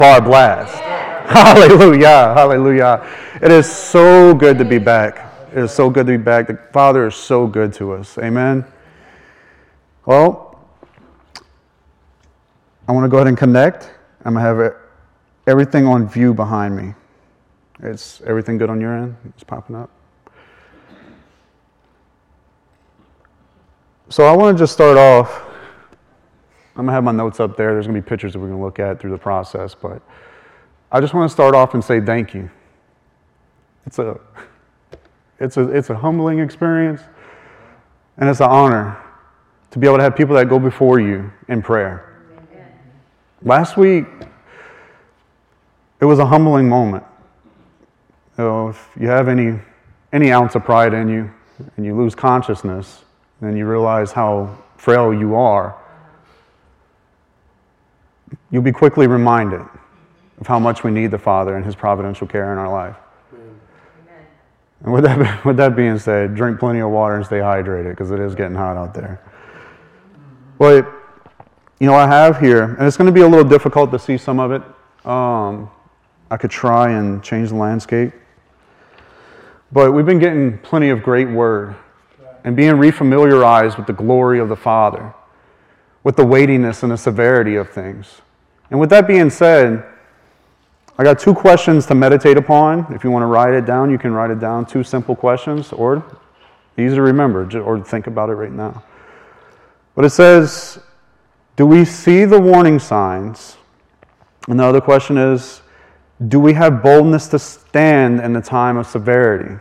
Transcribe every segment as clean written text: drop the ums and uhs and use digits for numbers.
bar blast. Hallelujah, hallelujah. It is so good to be back. It is so good to be back. The Father is so good to us. Amen. Well, I want to go ahead and connect. I'm going to have everything on view behind me. Is everything good on your end? It's popping up. So I want to just start off. I'm going to have my notes up there. There's going to be pictures that we're going to look at through the process. But I just want to start off and say thank you. It's a humbling experience. And it's an honor to be able to have people that go before you in prayer. Amen. Last week, it was a humbling moment. You know, if you have any ounce of pride in you and you lose consciousness, and you realize how frail you are, you'll be quickly reminded of how much we need the Father and His providential care in our life. Amen. And with that being said, drink plenty of water and stay hydrated, because it is getting hot out there. But, I have here, and it's going to be a little difficult to see some of it. I could try and change the landscape. But we've been getting plenty of great word and being refamiliarized with the glory of the Father, with the weightiness and the severity of things. And with that being said, I got 2 questions to meditate upon. If you want to write it down, you can write it down. 2 simple questions, or easy to remember, or think about it right now. But it says, do we see the warning signs? And the other question is, do we have boldness to stand in the time of severity?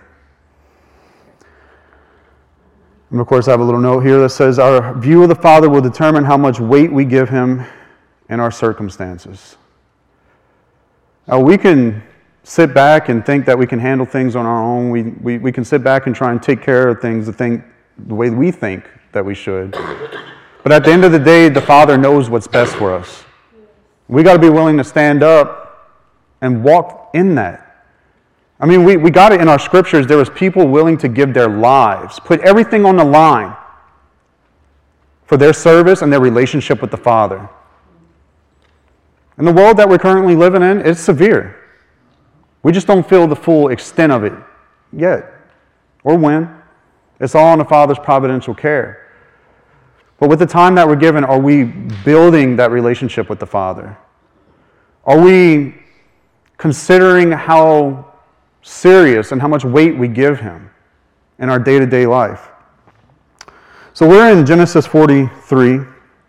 And of course, I have a little note here that says, our view of the Father will determine how much weight we give Him in our circumstances. Now, we can sit back and think that we can handle things on our own. We can sit back and try and take care of things the way we think that we should. But at the end of the day, the Father knows what's best for us. We got to be willing to stand up and walk in that. I mean, we got it in our scriptures. There was people willing to give their lives, put everything on the line for their service and their relationship with the Father. And the world that we're currently living in is severe. We just don't feel the full extent of it yet, or when. It's all in the Father's providential care. But with the time that we're given, are we building that relationship with the Father? Are we considering how serious and how much weight we give Him in our day-to-day life? So we're in Genesis 43,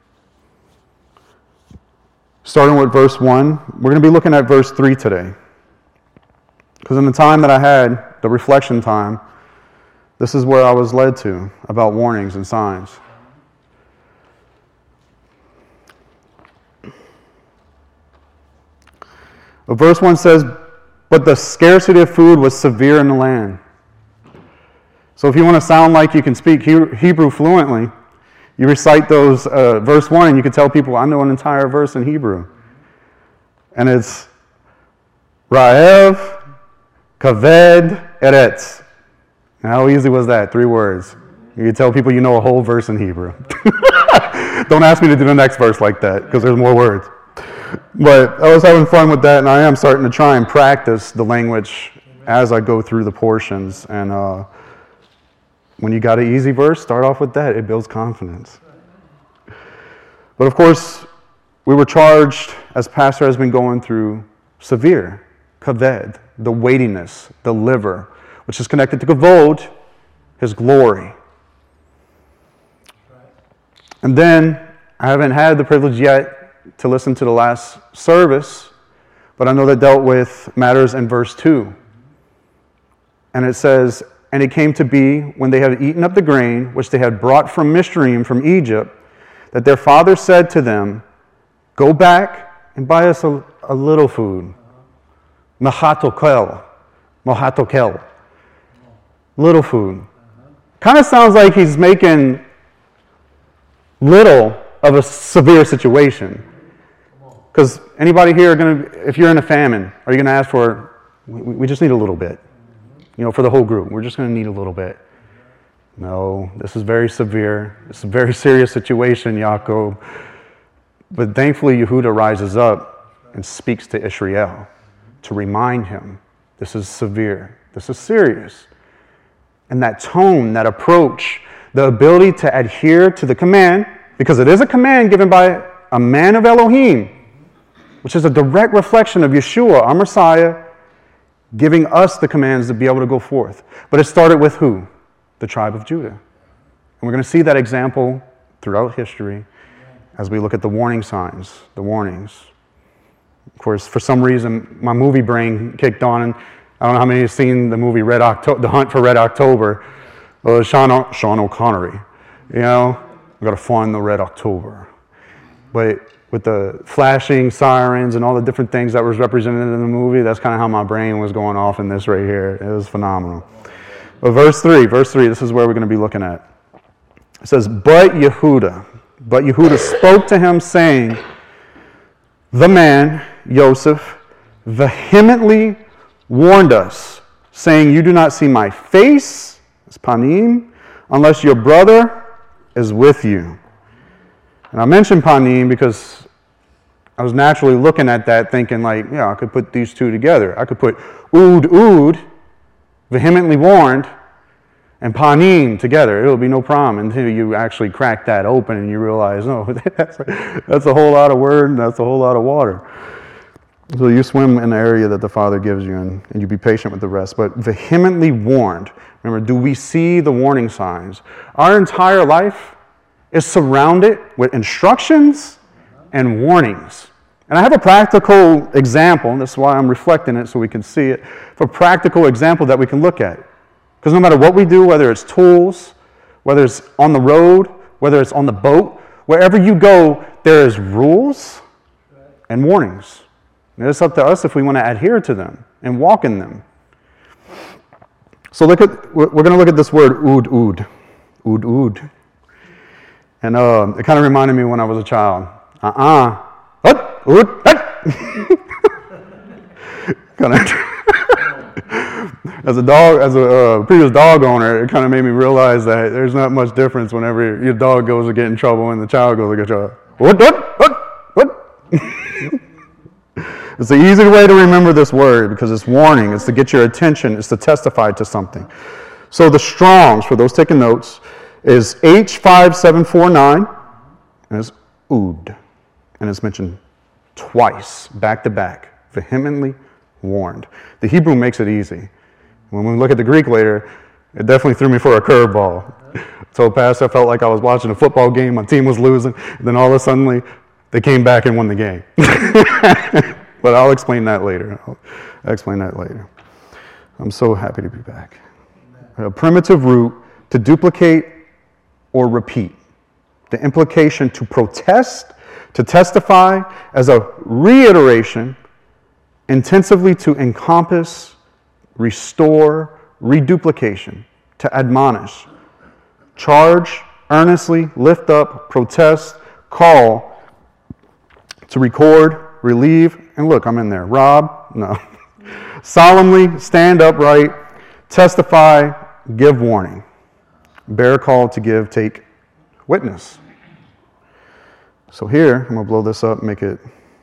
starting with verse 1. We're going to be looking at verse 3 today. Because in the time that I had, the reflection time, this is where I was led to about warnings and signs. But verse 1 says, but the scarcity of food was severe in the land. So if you want to sound like you can speak Hebrew fluently, you recite those verse 1 and you can tell people, I know an entire verse in Hebrew. And it's Raev, Kaved, Eretz. How easy was that? 3 words. You can tell people you know a whole verse in Hebrew. Don't ask me to do the next verse like that, because there's more words. But I was having fun with that, and I am starting to try and practice the language as I go through the portions. And when you got an easy verse, start off with that. It builds confidence. But of course, we were charged, as Pastor has been going through, severe, kaved, the weightiness, the liver, which is connected to kavod, His glory. And then, I haven't had the privilege yet to listen to the last service, but I know that dealt with matters in verse 2. And it says, and it came to be, when they had eaten up the grain, which they had brought from Mishraim, from Egypt, that their father said to them, go back and buy us a little food. Mahatokel. Little food. Kind of sounds like he's making little of a severe situation. Because anybody here, if you're in a famine, are you going to ask for, we just need a little bit? For the whole group, we're just going to need a little bit. No, this is very severe. It's a very serious situation, Yaakov. But thankfully, Yehuda rises up and speaks to Israel to remind him, this is severe, this is serious. And that tone, that approach, the ability to adhere to the command, because it is a command given by a man of Elohim, which is a direct reflection of Yeshua, our Messiah, giving us the commands to be able to go forth. But it started with who? The tribe of Judah. And we're going to see that example throughout history as we look at the warning signs, the warnings. Of course, for some reason, my movie brain kicked on, and I don't know how many have seen the movie The Hunt for Red October. Well, Sean O'Connery. You know, we've got to find the Red October. But with the flashing sirens and all the different things that was represented in the movie, that's kind of how my brain was going off in this right here. It was phenomenal. But verse 3, this is where we're going to be looking at. It says, But Yehuda spoke to him, saying, the man, Joseph, vehemently warned us, saying, you do not see my face, it's panim, unless your brother is with you. And I mentioned panim because I was naturally looking at that thinking like, yeah, I could put these two together. I could put ood, vehemently warned, and panim together. It'll be no problem until you actually crack that open and you realize, no, that's a whole lot of word and that's a whole lot of water. So you swim in the area that the Father gives you and you be patient with the rest. But vehemently warned. Remember, do we see the warning signs? Our entire life is surrounded with instructions and warnings. And I have a practical example, and that's why I'm reflecting it so we can see it, for a practical example that we can look at. Because no matter what we do, whether it's tools, whether it's on the road, whether it's on the boat, wherever you go, there is rules and warnings. And it's up to us if we want to adhere to them and walk in them. So we're going to look at this word ood. And it kind of reminded me when I was a child. Kind of. As a previous dog owner, it kind of made me realize that there's not much difference whenever your dog goes to get in trouble and the child goes to get trouble. What? It's the easy way to remember this word because it's warning, it's to get your attention, it's to testify to something. So the Strong's, for those taking notes, is H5749, and it's ood. And it's mentioned twice, back to back, vehemently warned. The Hebrew makes it easy. When we look at the Greek later, it definitely threw me for a curveball. So Pastor, I felt like I was watching a football game, my team was losing, and then all of a sudden they came back and won the game. But I'll explain that later. I'm so happy to be back. A primitive root to duplicate or repeat. The implication to protest, to testify as a reiteration, intensively to encompass, restore, reduplication, to admonish, charge, earnestly, lift up, protest, call, to record, relieve, and look, I'm in there. Rob? No. Solemnly, stand upright, testify, give warning. Bear call to give, take witness. So here, I'm going to blow this up, make it,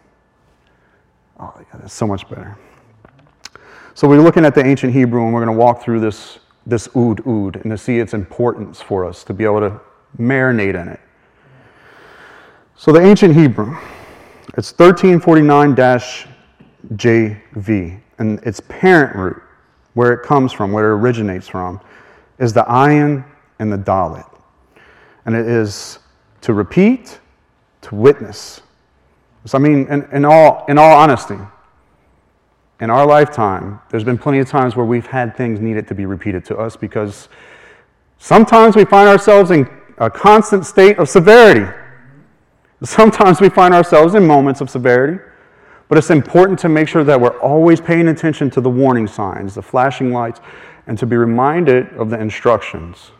oh yeah, that's so much better. So we're looking at the ancient Hebrew, and we're going to walk through this ood, and to see its importance for us, to be able to marinate in it. So the ancient Hebrew, it's 1349-JV, and its parent root, where it comes from, where it originates from, is the ayin and the dalet. And it is to repeat, to witness. So I mean, in all honesty, in our lifetime, there's been plenty of times where we've had things needed to be repeated to us because sometimes we find ourselves in a constant state of severity. Sometimes we find ourselves in moments of severity, but it's important to make sure that we're always paying attention to the warning signs, the flashing lights, and to be reminded of the instructions.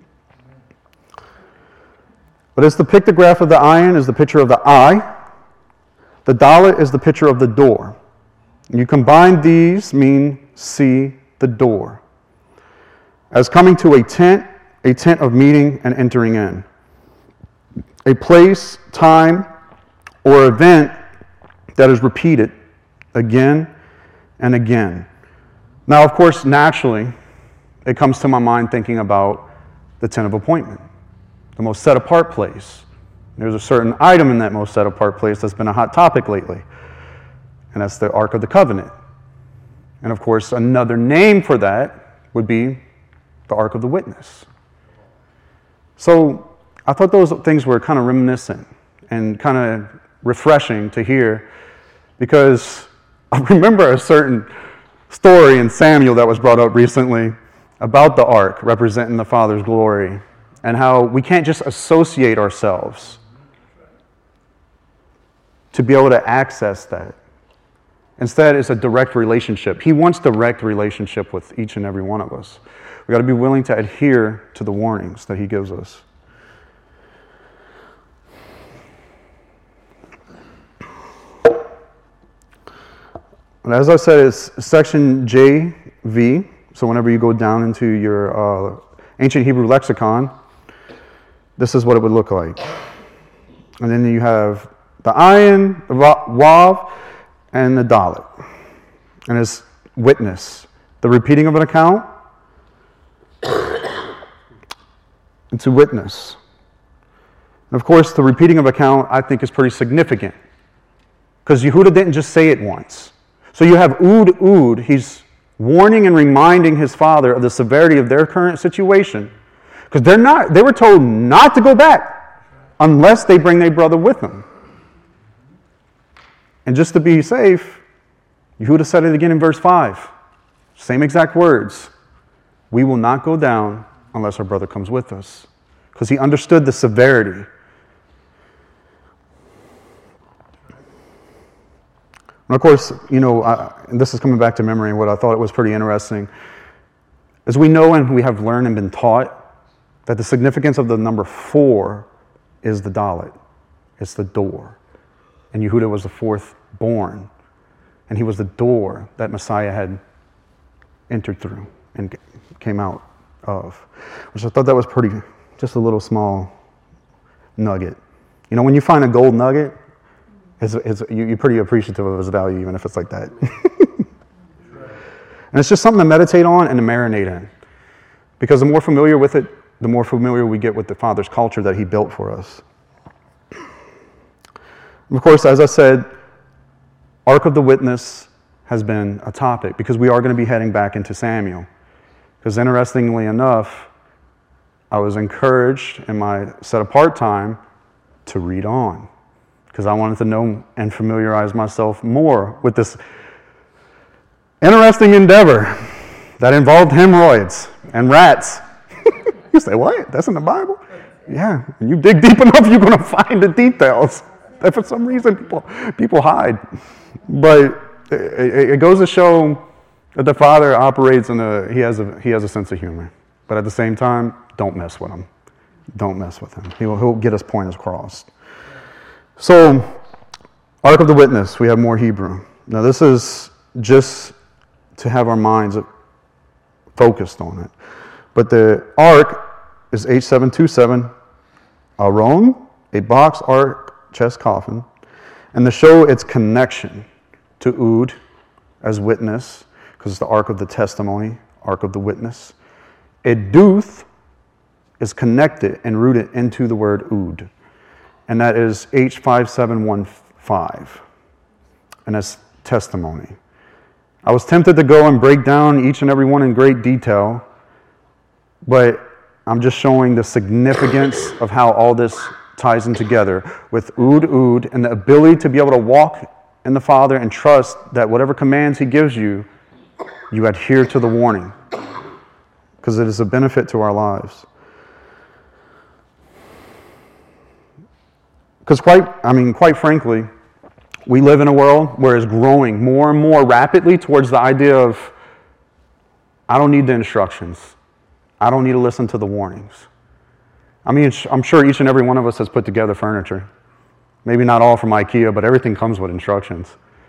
But as the pictograph of the ayin is the picture of the eye, the dalet is the picture of the door. You combine these mean see the door. As coming to a tent of meeting and entering in. A place, time, or event that is repeated again and again. Now, of course, naturally, it comes to my mind thinking about the tent of appointment, the most set-apart place. There's a certain item in that most set-apart place that's been a hot topic lately, and that's the Ark of the Covenant. And of course, another name for that would be the Ark of the Witness. So I thought those things were kind of reminiscent and kind of refreshing to hear, because I remember a certain story in Samuel that was brought up recently about the ark representing the Father's glory, and how we can't just associate ourselves to be able to access that. Instead, it's a direct relationship. He wants direct relationship with each and every one of us. We've got to be willing to adhere to the warnings that he gives us. And as I said, it's section JV. So whenever you go down into your ancient Hebrew lexicon, this is what it would look like. And then you have the ayin, the wav, and the dalet. And it's witness, the repeating of an account, and to witness. And of course, the repeating of account, I think, is pretty significant, because Yehuda didn't just say it once. So you have Ud, he's warning and reminding his father of the severity of their current situation, because they were told not to go back unless they bring their brother with them. And just to be safe, Yehuda said it again in verse 5. Same exact words. We will not go down unless our brother comes with us, because he understood the severity. And of course, and this is coming back to memory, what I thought was pretty interesting, as we know and we have learned and been taught that the significance of the number 4 is the dalet. It's the door. And Yehuda was the fourth born. And he was the door that Messiah had entered through and came out of. Which I thought that was just a little small nugget. When you find a gold nugget, you're pretty appreciative of its value, even if it's like that. And it's just something to meditate on and to marinate in. Because the more familiar with it, the more familiar we get with the Father's culture that he built for us. And of course, as I said, Ark of the Witness has been a topic, because we are going to be heading back into Samuel. Because interestingly enough, I was encouraged in my set-apart time to read on, because I wanted to know and familiarize myself more with this interesting endeavor that involved hemorrhoids and rats. You say, what? That's in the Bible? Yeah. When you dig deep enough, you're going to find the details that for some reason people hide. But it goes to show that the Father operates he has a sense of humor. But at the same time, don't mess with him. Don't mess with him. He'll get his point across. So, Ark of the Witness, we have more Hebrew. Now this is just to have our minds focused on it. But the Ark is H727, Aron, a box, ark, chest, coffin, and to show its connection to Ud as witness, because it's the Ark of the Testimony, Ark of the Witness. Eduth is connected and rooted into the word Ud, and that is H5715, and that's testimony. I was tempted to go and break down each and every one in great detail, but I'm just showing the significance of how all this ties in together with Ud, and the ability to be able to walk in the Father and trust that whatever commands he gives you, you adhere to the warning, because it is a benefit to our lives. Because quite frankly, we live in a world where it's growing more and more rapidly towards the idea of, I don't need the instructions. I don't need to listen to the warnings. I'm sure each and every one of us has put together furniture. Maybe not all from IKEA, but everything comes with instructions.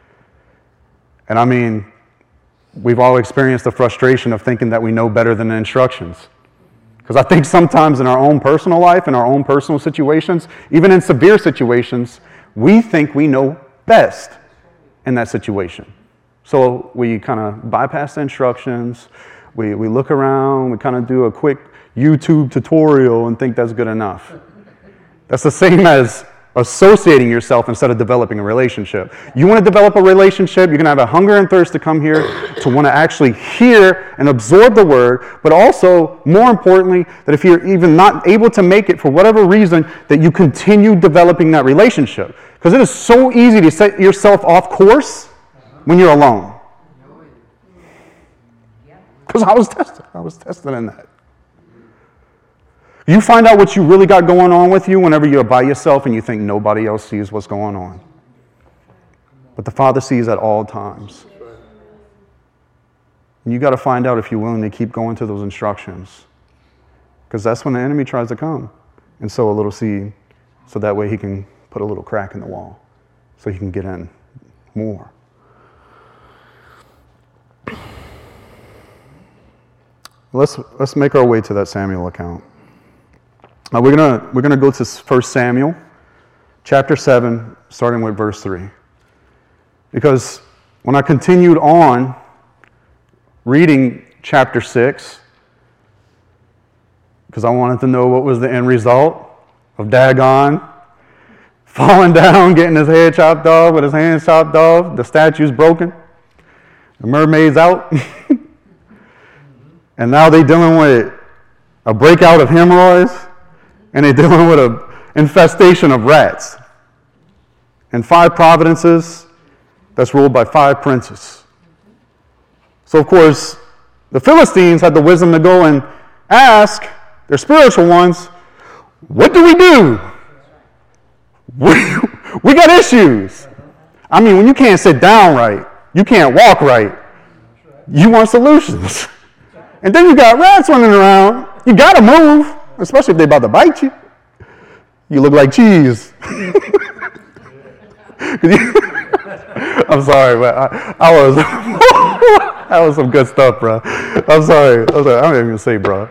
And we've all experienced the frustration of thinking that we know better than the instructions. Because I think sometimes in our own personal life, in our own personal situations, even in severe situations, we think we know best. in that situation. So we kind of bypass the instructions, we look around, we kind of do a quick YouTube tutorial and think that's good enough. That's the same as associating yourself instead of developing a relationship. You want to develop a relationship, you're going to have a hunger and thirst to come here to want to actually hear and absorb the word, but also, more importantly, that if you're even not able to make it for whatever reason, that you continue developing that relationship. Because it is so easy to set yourself off course when you're alone. Because I was tested in that. You find out what you really got going on with you whenever you're by yourself and you think nobody else sees what's going on. But the Father sees at all times. And you got to find out if you're willing to keep going to those instructions. Because that's when the enemy tries to come and sow a little seed, so that way he can put a little crack in the wall so he can get in more. Let's make our way to that Samuel account. Now we're gonna go to 1 Samuel, chapter 7, starting with verse 3. Because when I continued on reading chapter 6, because I wanted to know what was the end result of Dagon falling down, getting his head chopped off, with his hands chopped off, the statue's broken, the mermaid's out, and now they're dealing with a breakout of hemorrhoids, and they're dealing with an infestation of rats. And 5 providences that's ruled by 5 princes. So, of course, the Philistines had the wisdom to go and ask their spiritual ones, what do? We got issues. I mean, when you can't sit down right, you can't walk right, you want solutions. And then you got rats running around, you got to move. Especially if they're about to bite you. You look like cheese. I'm sorry, but I was that was some good stuff, bro. I'm sorry. I don't even say, bro.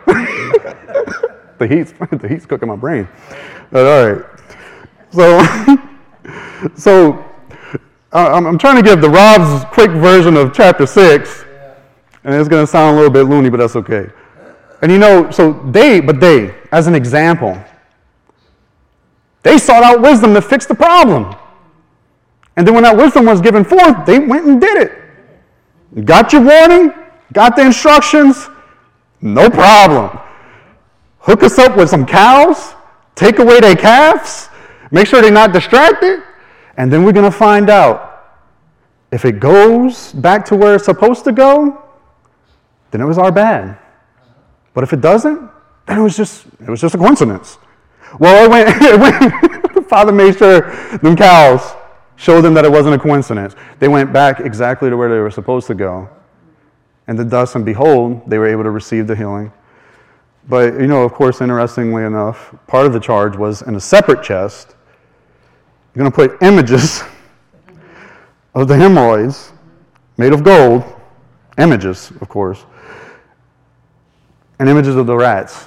The heat's cooking my brain. But all right. So I'm trying to give the Rob's quick version of chapter 6, and it's going to sound a little bit loony, but that's okay. And so they, as an example, they sought out wisdom to fix the problem. And then when that wisdom was given forth, they went and did it. Got your warning, got the instructions, no problem. Hook us up with some cows, take away their calves, make sure they're not distracted, and then we're going to find out if it goes back to where it's supposed to go, then it was our bad. But if it doesn't, then it was just a coincidence. Well, the Father made sure them cows showed them that it wasn't a coincidence. They went back exactly to where they were supposed to go. And thus, and behold, they were able to receive the healing. But, of course, interestingly enough, part of the charge was in a separate chest, you're going to put images of the hemorrhoids made of gold, images, of course, and images of the rats.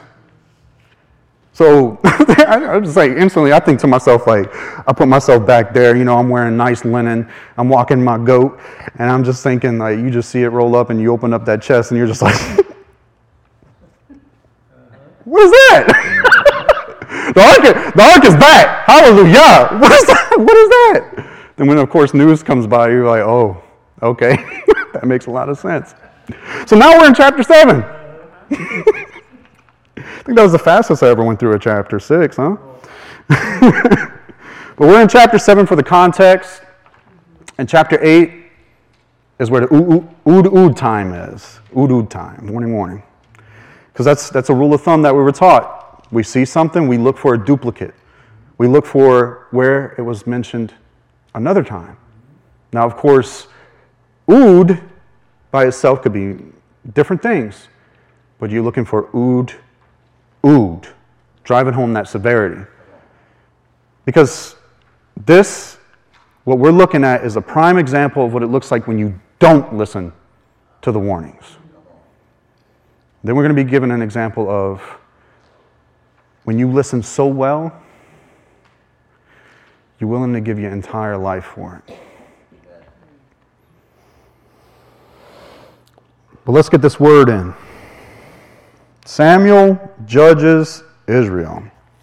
So I just instantly I think to myself, I put myself back there, I'm wearing nice linen, I'm walking my goat, and I'm just thinking, you just see it roll up and you open up that chest and you're just like, what is that? the ark is back. Hallelujah. What is that? What is that? Then when, of course, news comes by, you're like, oh, okay. That makes a lot of sense. So now we're in chapter 7. I think that was the fastest I ever went through a chapter 6, huh? But we're in chapter 7 for the context, and chapter 8 is where the ood time is. Ood time, morning. Because that's a rule of thumb that we were taught. We see something, we look for a duplicate. We look for where it was mentioned another time. Now, of course, ood by itself could be different things. But you're looking for ood, driving home that severity. Because what we're looking at is a prime example of what it looks like when you don't listen to the warnings. Then we're going to be given an example of when you listen so well, you're willing to give your entire life for it. But let's get this word in. Samuel judges Israel.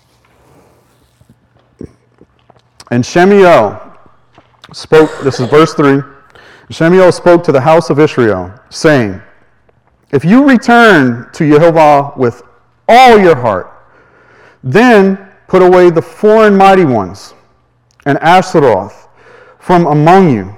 And Shemuel spoke, this is verse 3. Shemuel spoke to the house of Israel, saying, if you return to Jehovah with all your heart, then put away the foreign mighty ones and Ashtaroth from among you,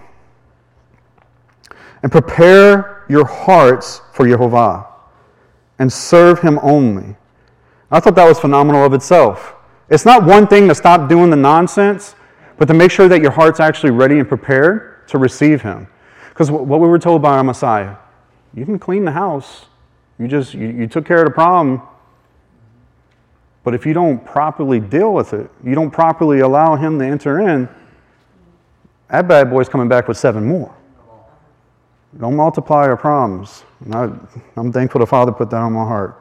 and prepare your hearts for Jehovah, and serve him only. I thought that was phenomenal of itself. It's not one thing to stop doing the nonsense, but to make sure that your heart's actually ready and prepared to receive him. Because what we were told by our Messiah, you can clean the house. You took care of the problem. But if you don't properly deal with it, you don't properly allow him to enter in, that bad boy's coming back with 7 more. Don't multiply your problems. I'm thankful the Father put that on my heart.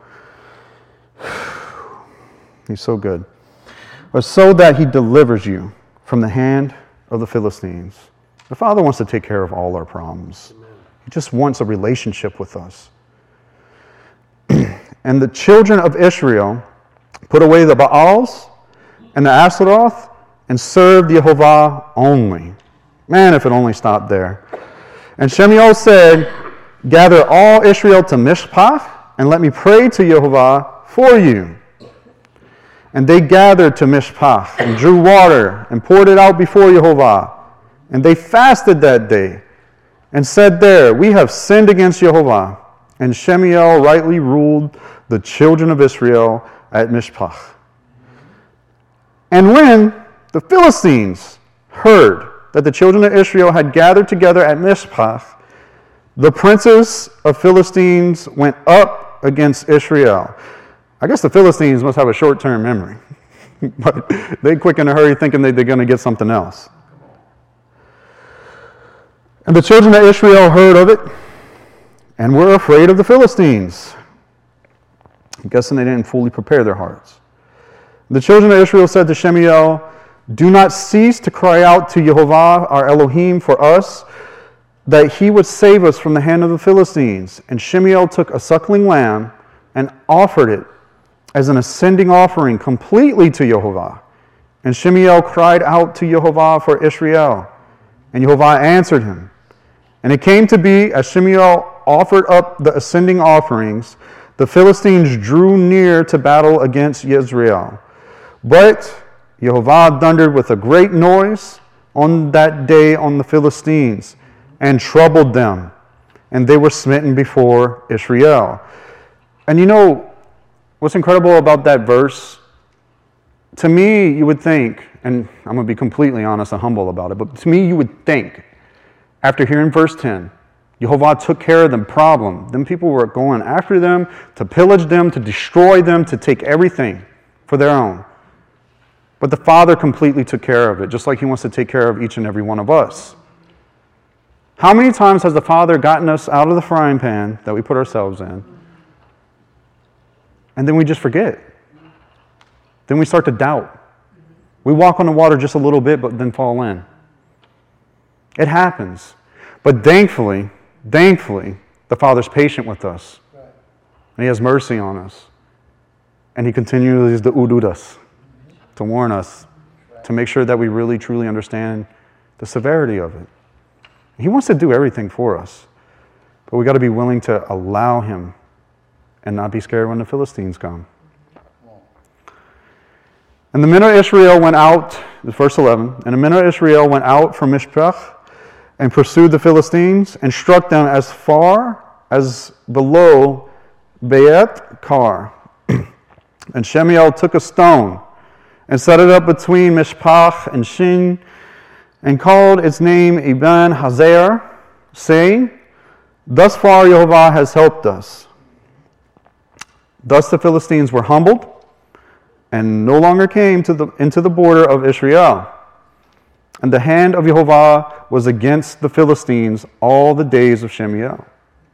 He's so good. But so that he delivers you from the hand of the Philistines. The Father wants to take care of all our problems. He just wants a relationship with us. And the children of Israel put away the Baals and the Ashtaroth and served Jehovah only. Man, if it only stopped there. And Shemuel said, gather all Israel to Mishpach, and let me pray to Jehovah for you. And they gathered to Mishpach, and drew water, and poured it out before Jehovah. And they fasted that day, and said there, we have sinned against Jehovah. And Shemuel rightly ruled the children of Israel at Mishpach. And when the Philistines heard that the children of Israel had gathered together at Mishpach, the princes of Philistines went up against Israel. I guess the Philistines must have a short-term memory. But they quick in a hurry thinking they're going to get something else. And the children of Israel heard of it and were afraid of the Philistines. I'm guessing they didn't fully prepare their hearts. The children of Israel said to Shemuel, do not cease to cry out to Jehovah our Elohim for us, that he would save us from the hand of the Philistines. And Shemuel took a suckling lamb and offered it as an ascending offering completely to Jehovah. And Shemuel cried out to Jehovah for Israel, and Jehovah answered him. And it came to be, as Shemuel offered up the ascending offerings, the Philistines drew near to battle against Israel. But Jehovah thundered with a great noise on that day on the Philistines, and troubled them, and they were smitten before Israel. And you know, what's incredible about that verse, to me, you would think, and I'm going to be completely honest and humble about it, but to me, you would think, after hearing verse 10, Jehovah took care of the problem. Them people were going after them, to pillage them, to destroy them, to take everything for their own. But the Father completely took care of it, just like he wants to take care of each and every one of us. How many times has the Father gotten us out of the frying pan that we put ourselves in, and then we just forget? Then we start to doubt. We walk on the water just a little bit, but then fall in. It happens. But thankfully, the Father's patient with us. And he has mercy on us. And he continues to udud us, to warn us, to make sure that we really, truly understand the severity of it. He wants to do everything for us. But we got to be willing to allow him and not be scared when the Philistines come. And the men of Israel went out, verse 11, and the men of Israel went out from Mishpach and pursued the Philistines and struck them as far as below Beit Kar. And Shemuel took a stone and set it up between Mishpach and Shin and called its name Eben Hazer, saying, thus far Jehovah has helped us. Thus the Philistines were humbled and no longer came into the border of Israel. And the hand of Jehovah was against the Philistines all the days of Shemuel.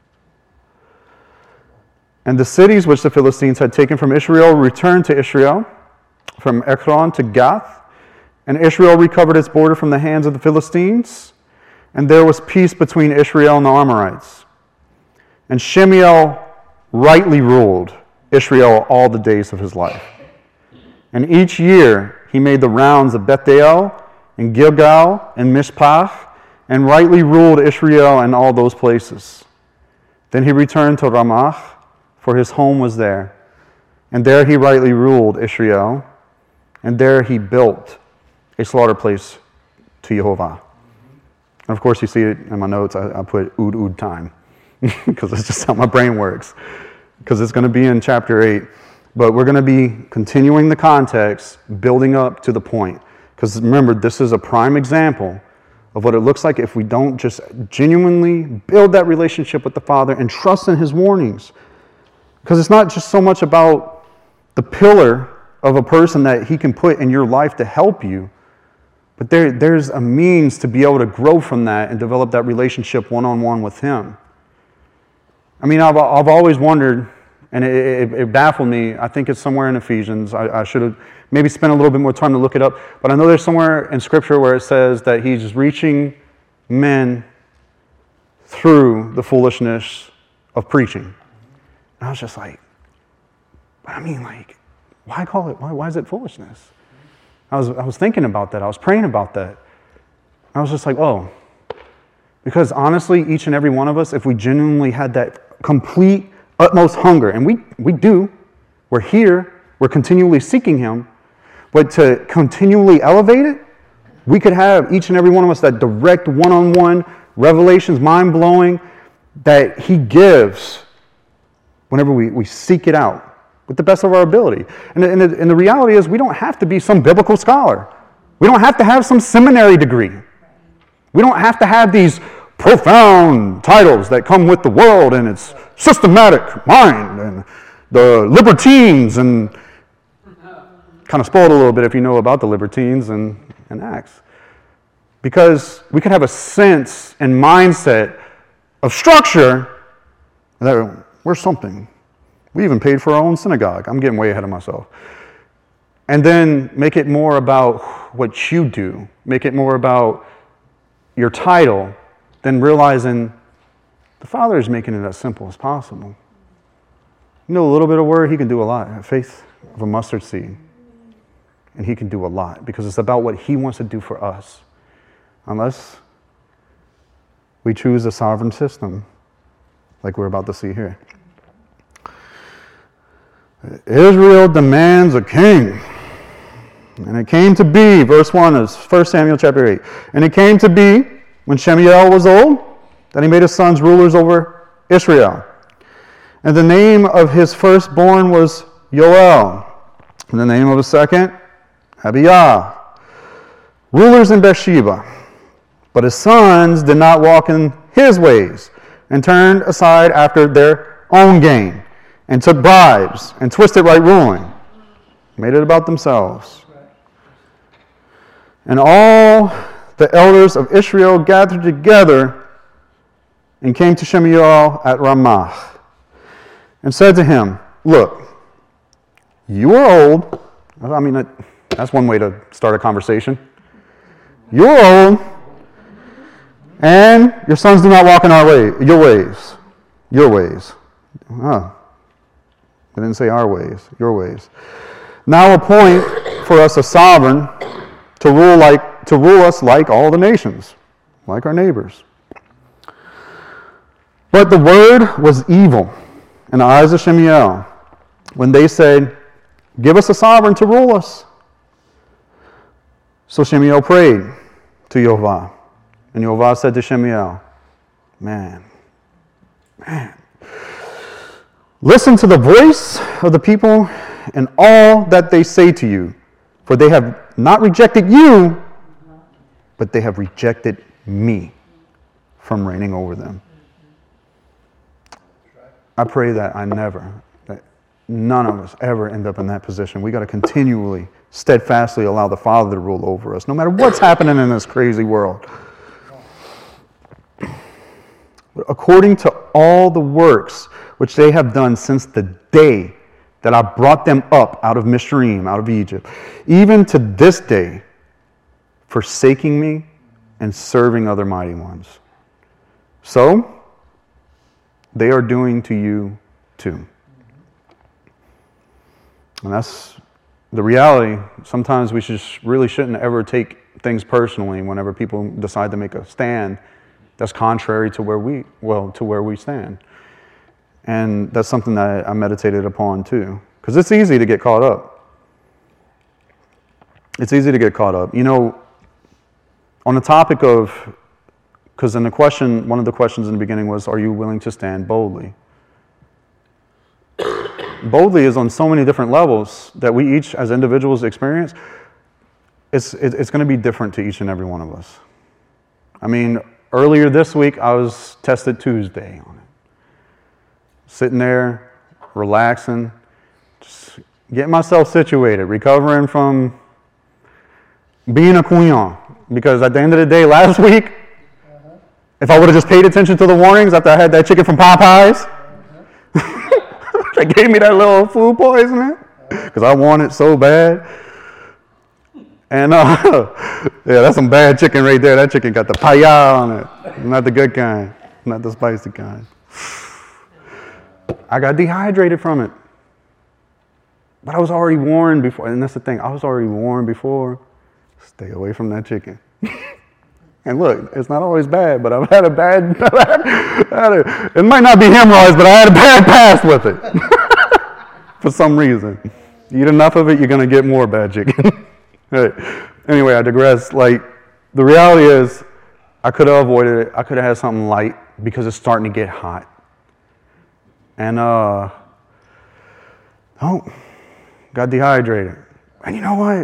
And the cities which the Philistines had taken from Israel returned to Israel, from Ekron to Gath. And Israel recovered its border from the hands of the Philistines. And there was peace between Israel and the Amorites. And Shemuel rightly ruled Israel all the days of his life. And each year he made the rounds of Bethel and Gilgal and Mishpach, and rightly ruled Israel in all those places. Then he returned to Ramah, for his home was there. And there he rightly ruled Israel, and there he built a slaughter place to Jehovah. And of course, you see it in my notes, I put Ood time, because that's just how my brain works, because it's going to be in chapter 8. But we're going to be continuing the context, building up to the point. Because remember, this is a prime example of what it looks like if we don't just genuinely build that relationship with the Father and trust in his warnings. Because it's not just so much about the pillar of a person that he can put in your life to help you, but there's a means to be able to grow from that and develop that relationship one-on-one with him. I mean, I've always wondered, and it baffled me. I think it's somewhere in Ephesians. I should have maybe spent a little bit more time to look it up. But I know there's somewhere in Scripture where it says that he's reaching men through the foolishness of preaching. And I was just like, but I mean, like, why call it? Why is it foolishness? I was thinking about that. I was praying about that. I was just like, oh, because honestly, each and every one of us, if we genuinely had that complete utmost hunger, and we do, we're here, we're continually seeking him, but to continually elevate it, we could have each and every one of us that direct one-on-one revelations, mind-blowing, that he gives whenever we seek it out with the best of our ability. And the reality is we don't have to be some biblical scholar. We don't have to have some seminary degree. We don't have to have these profound titles that come with the world and its systematic mind and the libertines, and kind of spoiled a little bit if you know about the libertines and Acts. Because we could have a sense and mindset of structure that we're something. We even paid for our own synagogue. I'm getting way ahead of myself. And then make it more about what you do. Make it more about your title than realizing the Father is making it as simple as possible. You know, a little bit of word, he can do a lot. Faith of a mustard seed. And he can do a lot because it's about what he wants to do for us. Unless we choose a sovereign system like we're about to see here. Israel demands a king. And it came to be, verse 1 is 1 Samuel chapter 8. And it came to be, when Shemuel was old, that he made his sons rulers over Israel. And the name of his firstborn was Joel. And the name of his second, Abijah. Rulers in Beersheba. But his sons did not walk in his ways, and turned aside after their own gain, and took bribes, and twisted right ruling. Made it about themselves. And all the elders of Israel gathered together and came to Shemuel at Ramah and said to him, look, you are old. I mean, that's one way to start a conversation. You are old, and your sons do not walk in your ways. Your ways. Oh, I didn't say our ways, your ways. Now appoint for us a sovereign to rule us like all the nations, like our neighbors. But the word was evil in the eyes of Shemuel when they said, give us a sovereign to rule us. So Shemuel prayed to Jehovah. And Jehovah said to Shemuel, man, listen to the voice of the people and all that they say to you, for they have not rejected you, but they have rejected me from reigning over them. I pray that none of us ever end up in that position. We got to continually, steadfastly allow the Father to rule over us, no matter what's happening in this crazy world. According to all the works which they have done since the day that I brought them up out of Mizraim, out of Egypt, even to this day, forsaking me and serving other mighty ones. So, they are doing to you too. And that's the reality. Sometimes we really shouldn't ever take things personally whenever people decide to make a stand that's contrary to where we stand. And that's something that I meditated upon too. Because it's easy to get caught up. It's easy to get caught up. You know, on the topic of, because in the question, one of the questions in the beginning was, are you willing to stand boldly? Boldly is on so many different levels that we each as individuals experience. It's going to be different to each and every one of us. I mean, earlier this week, I was tested Tuesday on it. Sitting there, relaxing, just getting myself situated, recovering from being a queen. Because at the end of the day, last week, if I would have just paid attention to the warnings after I had that chicken from Popeyes, they gave me that little food poisoning because I want it so bad. And yeah, that's some bad chicken right there. That chicken got the paya on it. Not the good kind, not the spicy kind. I got dehydrated from it. But I was already warned before, and that's the thing, I was already warned before, stay away from that chicken. And look, it's not always bad, but I've had a bad, it might not be hemorrhoids, but I had a bad past with it. For some reason. You eat enough of it, you're going to get more bad chicken. Right. Anyway, I digress. Like, the reality is, I could have avoided it. I could have had something light because it's starting to get hot. And, got dehydrated. And you know what?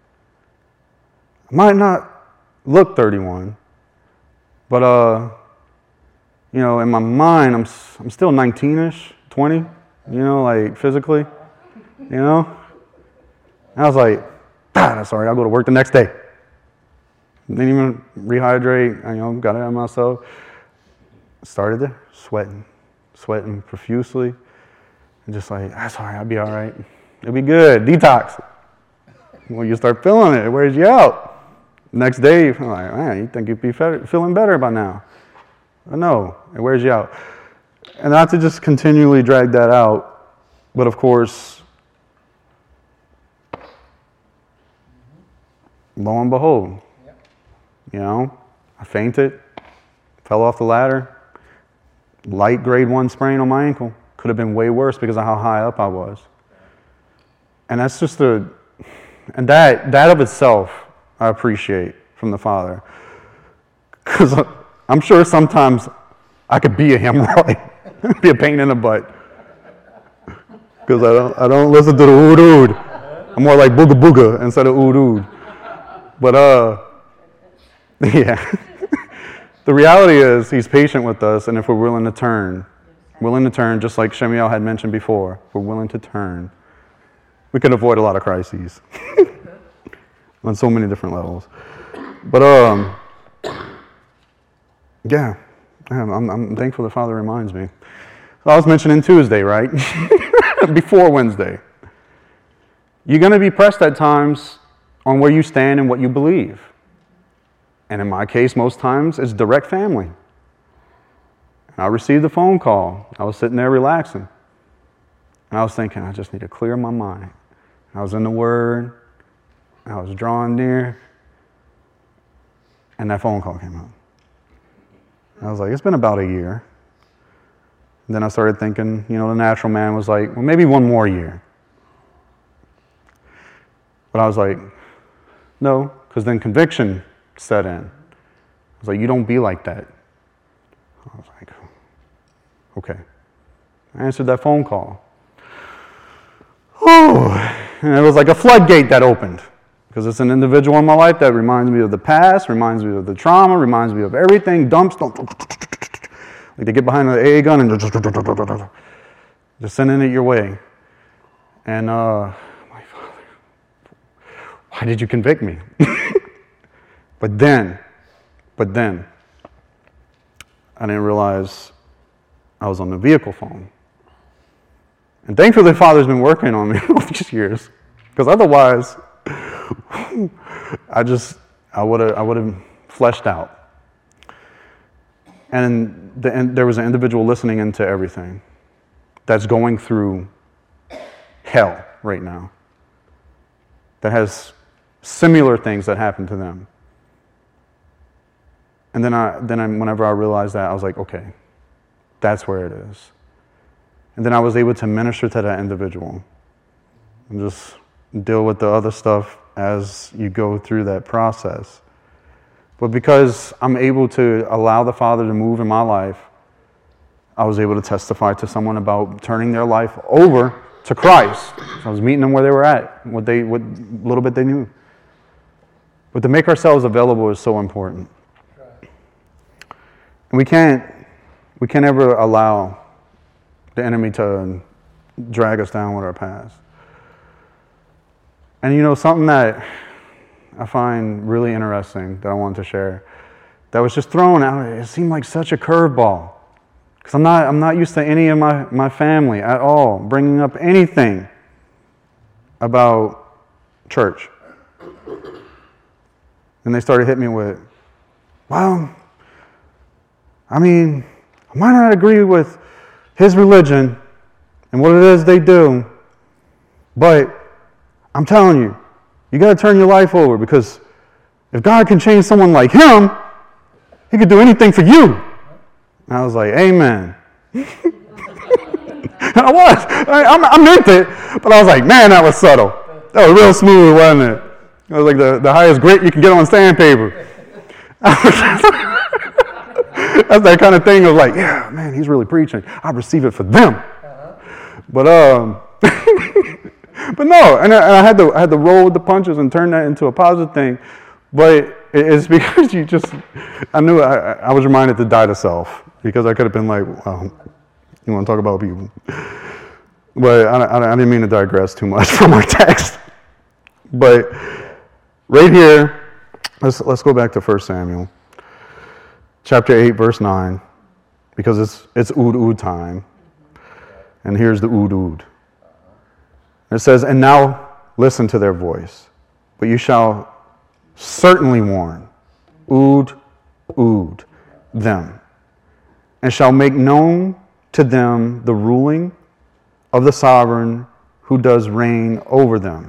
I might not look 31, but you know, in my mind, I'm still 19-ish, 20, you know, like physically, you know. And I was like, that's all right, I'll go to work the next day. Didn't even rehydrate, you know, got it out of myself. Started there, sweating profusely, and just like, that's all right, I'll be all right. It'll be good, detox. Well, you start feeling it, it wears you out. Next day, I'm like, man, you think you'd be feeling better by now. But no, it wears you out. And not to just continually drag that out, but of course, lo and behold, you know, I fainted, fell off the ladder, light grade 1 sprain on my ankle. Could have been way worse because of how high up I was. And that's just and that of itself, I appreciate from the Father. Because I'm sure sometimes I could be a hemorrhoid, be a pain in the butt. Because I don't listen to the ood ood. I'm more like booga booga instead of ood ood. But yeah. The reality is he's patient with us, and if we're willing to turn, just like Shemiel had mentioned before, if we're willing to turn, we can avoid a lot of crises. On so many different levels. But yeah, I'm thankful the Father reminds me. So I was mentioning Tuesday, right? Before Wednesday. You're going to be pressed at times on where you stand and what you believe. And in my case, most times, it's direct family. And I received a phone call. I was sitting there relaxing. And I was thinking, I just need to clear my mind. I was in the Word. I was drawing near, and that phone call came up. I was like, it's been about a year. And then I started thinking, you know, the natural man was like, well, maybe one more year. But I was like, no, because then conviction set in. I was like, you don't be like that. I was like, okay. I answered that phone call. Oh, and it was like a floodgate that opened. Because it's an individual in my life that reminds me of the past, reminds me of the trauma, reminds me of everything, like they get behind the AA gun and just sending it your way. And my Father, why did you convict me? But then, I didn't realize I was on the vehicle phone. And thankfully, the Father's been working on me all these years. Because otherwise, I would have fleshed out. And there was an individual listening into everything that's going through hell right now, that has similar things that happen to them. And then whenever I realized that, I was like, okay, that's where it is. And then I was able to minister to that individual and just deal with the other stuff as you go through that process. But because I'm able to allow the Father to move in my life, I was able to testify to someone about turning their life over to Christ. So I was meeting them where they were at, what little bit they knew. But to make ourselves available is so important. And we can't ever allow the enemy to drag us down with our past. And something that I find really interesting that I wanted to share, that was just thrown out, it seemed like such a curveball. Because I'm not used to any of my family at all bringing up anything about church. And they started hitting me with, well, I mean, I might not agree with his religion and what it is they do, but I'm telling you, you got to turn your life over, because if God can change someone like him, he could do anything for you. And I was like, amen. I meant it, but I was like, man, that was subtle. That was real smooth, wasn't it? It was like the highest grit you can get on sandpaper. That's that kind of thing of like, yeah, man, he's really preaching. I receive it for them. But but no, and I had to roll with the punches and turn that into a positive thing. But it's because I knew I was reminded to die to self, because I could have been like, well, you want to talk about people? But I didn't mean to digress too much from our text. But right here, let's go back to 1 Samuel, chapter 8, verse 9, because it's ood time. And here's the ood. It says, and now listen to their voice, but you shall certainly warn, ood, them, and shall make known to them the ruling of the sovereign who does reign over them.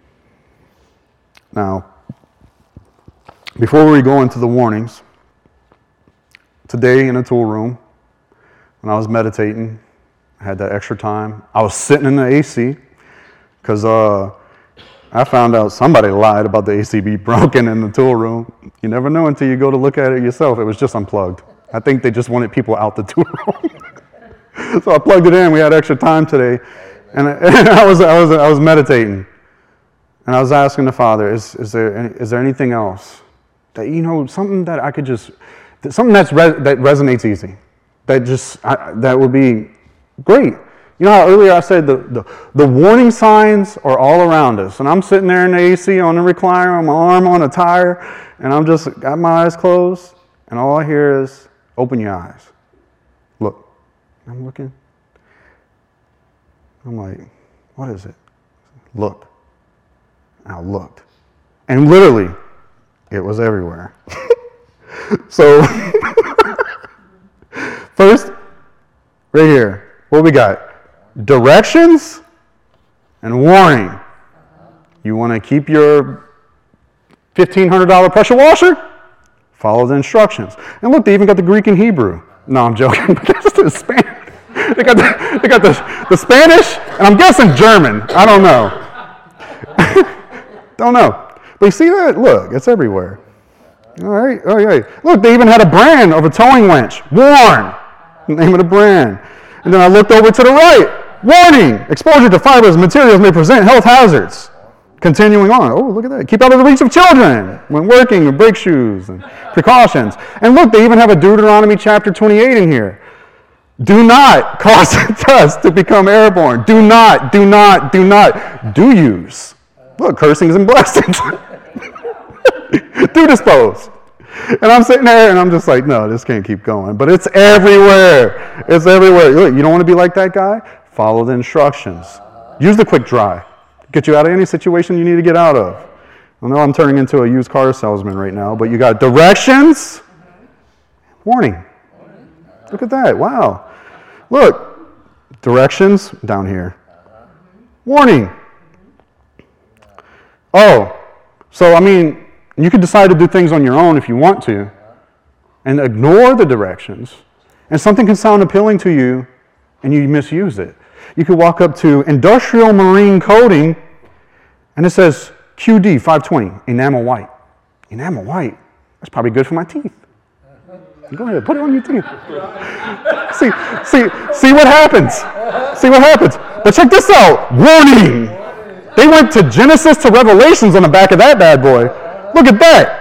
Now, before we go into the warnings, today in the tool room, when I was meditating, I had that extra time. I was sitting in the AC because I found out somebody lied about the AC being broken in the tool room. You never know until you go to look at it yourself. It was just unplugged. I think they just wanted people out the tool room. So I plugged it in. We had extra time today, and I was meditating, and I was asking the Father, is there anything else that something that I could just something that resonates easy, that would be great. You know how earlier I said the warning signs are all around us, and I'm sitting there in the AC on the recliner, my arm on a tire, and I'm just got my eyes closed, and all I hear is, open your eyes. Look. I'm looking. I'm like, what is it? Look. I looked. And literally, it was everywhere. So, first, right here, what we got? Directions and warning. You want to keep your $1,500 pressure washer? Follow the instructions. And look, they even got the Greek and Hebrew. No, I'm joking. That's the Spanish. They got the Spanish, and I'm guessing German. I don't know. Don't know. But you see that? Look, it's everywhere. All right. Look, they even had a brand of a towing winch. Warn. The name of the brand. And then I looked over to the right. Warning. Exposure to fibers and materials may present health hazards. Continuing on. Oh, look at that. Keep out of the reach of children when working with brake shoes and precautions. And look, they even have a Deuteronomy chapter 28 in here. Do not cause dust to become airborne. Do not. Do use. Look, cursings and blessings. Do dispose. And I'm sitting there and I'm just like, no, this can't keep going. But it's everywhere. It's everywhere. Look, you don't want to be like that guy? Follow the instructions. Use the quick dry. Get you out of any situation you need to get out of. I know I'm turning into a used car salesman right now, but you got directions, warning. Look at that. Wow. Look. Directions down here. Warning. Oh. So, I mean, you could decide to do things on your own if you want to and ignore the directions. And something can sound appealing to you and you misuse it. You could walk up to industrial marine coating and it says QD 520, enamel white. Enamel white? That's probably good for my teeth. Go ahead, put it on your teeth. See what happens. See what happens. But check this out. Warning. They went to Genesis to Revelations on the back of that bad boy. Look at that.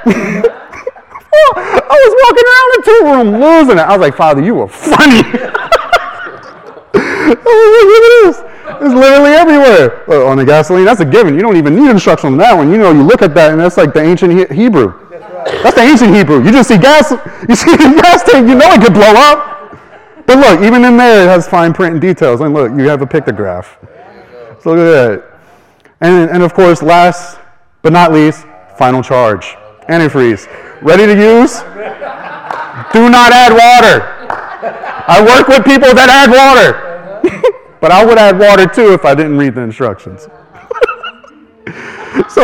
I was walking around the tool room losing it. I was like, Father, you were funny. Look at this. It's literally everywhere. Look, on the gasoline, that's a given. You don't even need instruction on that one. You know, you look at that, and that's like the ancient Hebrew. That's the ancient Hebrew. You just see gas. You see the gas tank. You know it could blow up. But look, even in there, it has fine print and details. And look, you have a pictograph. So look at that. And of course, last but not least, final charge. Antifreeze. Ready to use? Do not add water. I work with people that add water. But I would add water too if I didn't read the instructions. So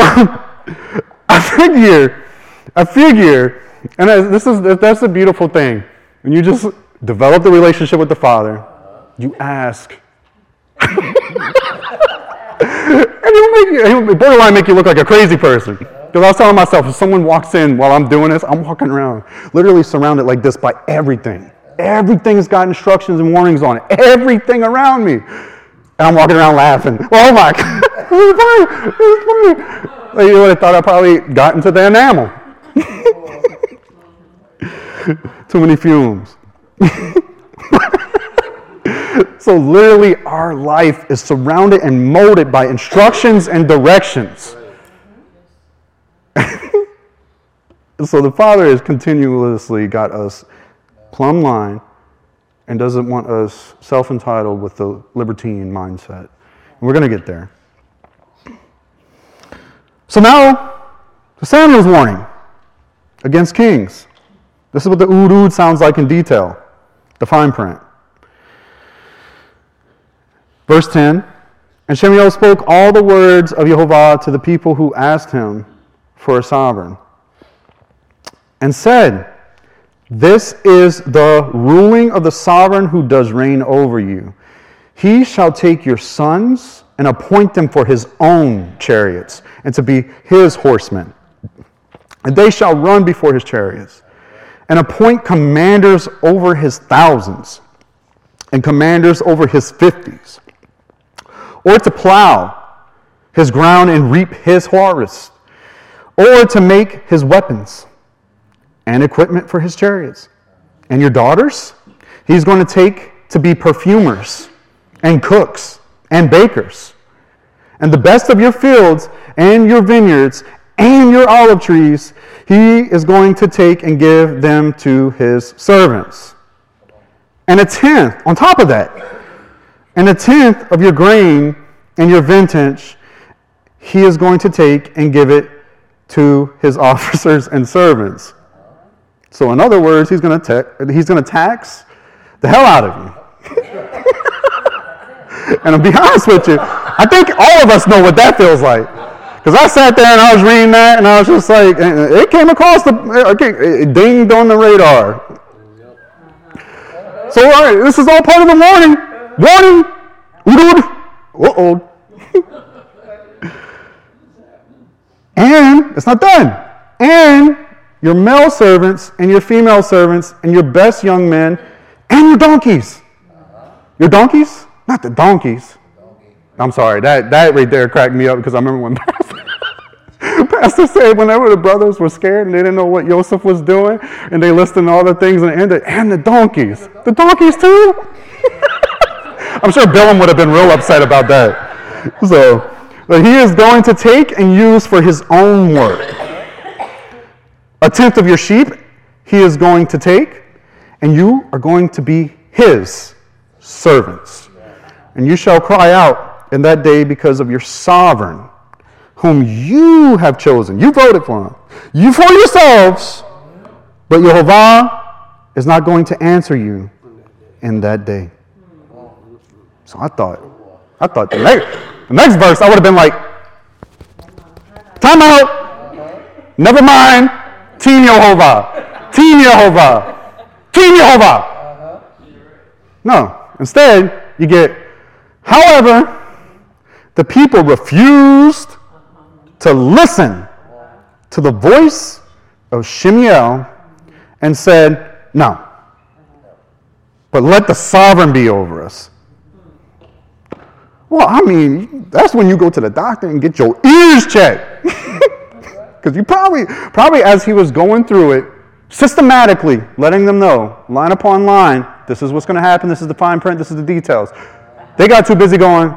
I figure, and that's a beautiful thing. When you just develop the relationship with the Father, you ask. And he'll borderline make you look like a crazy person. Because I was telling myself, if someone walks in while I'm doing this, I'm walking around literally surrounded like this by everything. Everything's got instructions and warnings on it. Everything around me. And I'm walking around laughing. Oh my God. It was funny. Like, you would have thought I probably got into the enamel. Too many fumes. So literally our life is surrounded and molded by instructions and directions. So the Father has continuously got us plumb line and doesn't want us self-entitled with the libertine mindset. And we're going to get there. So now, Samuel's warning against kings. This is what the ood sounds like in detail, the fine print. Verse 10, and Shemuel spoke all the words of Jehovah to the people who asked him for a sovereign, and said, this is the ruling of the sovereign who does reign over you. He shall take your sons and appoint them for his own chariots, and to be his horsemen. And they shall run before his chariots, and appoint commanders over his thousands, and commanders over his 50s, or to plow his ground and reap his harvest, or to make his weapons and equipment for his chariots. And your daughters, he's going to take to be perfumers and cooks and bakers. And the best of your fields and your vineyards and your olive trees, he is going to take and give them to his servants. And a tenth, on top of that, and a tenth of your grain and your vintage, he is going to take and give it to his officers and servants. So in other words, he's going to tax the hell out of you. And to be honest with you, I think all of us know what that feels like. Because I sat there and I was reading that and I was just like, it came across it dinged on the radar. So all right, this is all part of the warning. Warning! Uh-oh. And it's not done. And your male servants and your female servants and your best young men and your donkeys. Your donkeys? Not the donkeys. I'm sorry, that right there cracked me up because I remember when Pastor said whenever the brothers were scared and they didn't know what Joseph was doing and they listed all the things and it ended, and the donkeys. The donkeys too? I'm sure Billum would have been real upset about that. So, but he is going to take and use for his own work. A tenth of your sheep he is going to take, and you are going to be his servants. And you shall cry out in that day because of your sovereign, whom you have chosen. You voted for him. You for yourselves, but Jehovah is not going to answer you in that day. So I thought the next verse I would have been like, time out, never mind, Team Yehovah, Team Yehovah, Team Yehovah. No, instead you get, however, the people refused to listen to the voice of Shemuel and said, no, but let the sovereign be over us. Well, I mean, that's when you go to the doctor and get your ears checked. Because you probably as he was going through it, systematically letting them know, line upon line, this is what's going to happen, this is the fine print, this is the details. They got too busy going,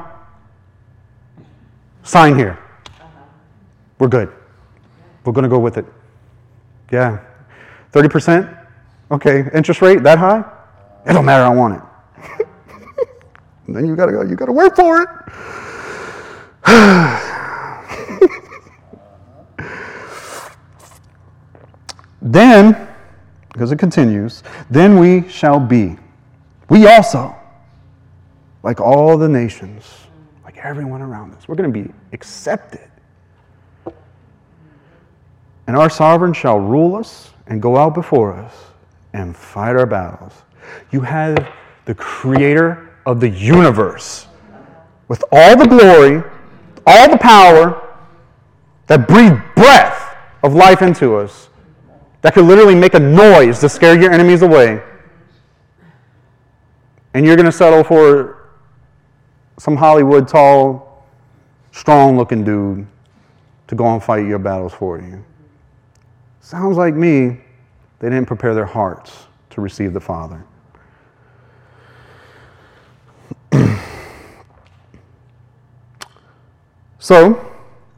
sign here. We're good. We're going to go with it. Yeah. 30%? Okay. Interest rate that high? It don't matter. I want it. And then you got to go. You got to work for it. Then, because it continues, then we shall be. We also, like all the nations, like everyone around us, we're going to be accepted. And our sovereign shall rule us and go out before us and fight our battles. You have the creator of the universe with all the glory, all the power that breathed breath of life into us, that could literally make a noise to scare your enemies away. And you're going to settle for some Hollywood tall, strong-looking dude to go and fight your battles for you. Sounds like me, they didn't prepare their hearts to receive the Father. So,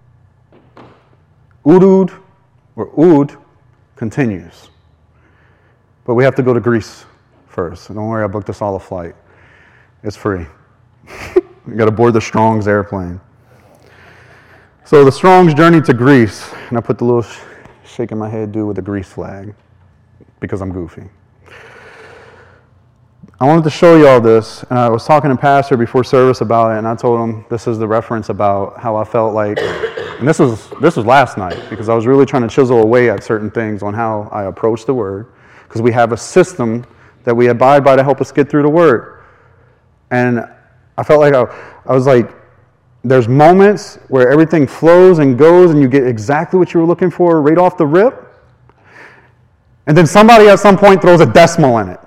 Ud continues. But we have to go to Greece first. Don't worry, I booked us all a flight. It's free. We got to board the Strong's airplane. So the Strong's journey to Greece, and I put the little shaking my head dude with the Greece flag because I'm goofy. I wanted to show you all this, and I was talking to Pastor before service about it, and I told him this is the reference about how I felt like, and this was last night, because I was really trying to chisel away at certain things on how I approach the Word, because we have a system that we abide by to help us get through the Word. And I felt like I was like, there's moments where everything flows and goes, and you get exactly what you were looking for right off the rip, and then somebody at some point throws a decimal in it.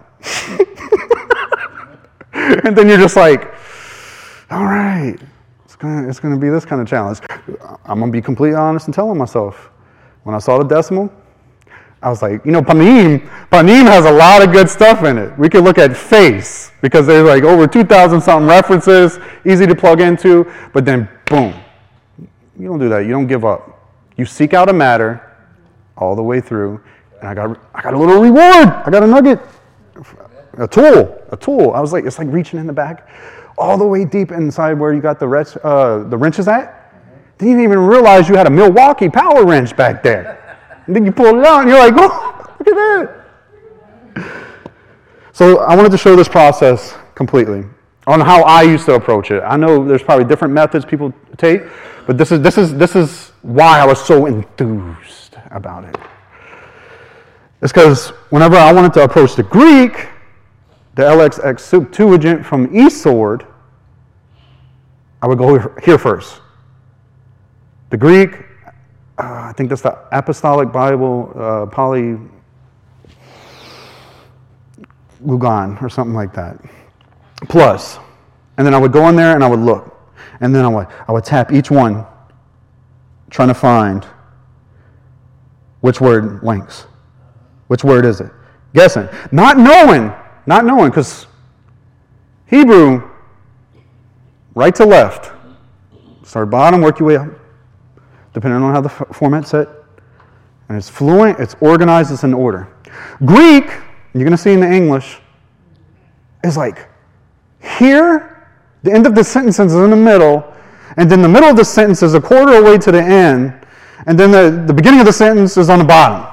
And then you're just like, all right, it's gonna be this kind of challenge. I'm gonna be completely honest and telling myself, when I saw the decimal, I was like, Panim has a lot of good stuff in it. We could look at face, because there's like over 2,000 something references, easy to plug into, but then boom. You don't do that. You don't give up. You seek out a matter all the way through, and I got a little reward. I got a nugget. A tool. I was like, it's like reaching in the back, all the way deep inside where you got the wrenches at. Didn't even realize you had a Milwaukee power wrench back there. And then you pull it out, and you're like, oh, look at that. So I wanted to show this process completely on how I used to approach it. I know there's probably different methods people take, but this is why I was so enthused about it. It's because whenever I wanted to approach the Greek, the LXX Septuagint from eSword, I would go here first. The Greek, I think that's the Apostolic Bible, Polyglot or something like that. Plus, and then I would go in there and I would look, and then I would tap each one, trying to find which word links. Which word is it? Guessing, not knowing, because Hebrew, right to left. Start bottom, work your way up, depending on how the format's set. And it's fluent, it's organized, it's in order. Greek, you're going to see in the English, is like here, the end of the sentence is in the middle, and then the middle of the sentence is a quarter away to the end, and then the beginning of the sentence is on the bottom.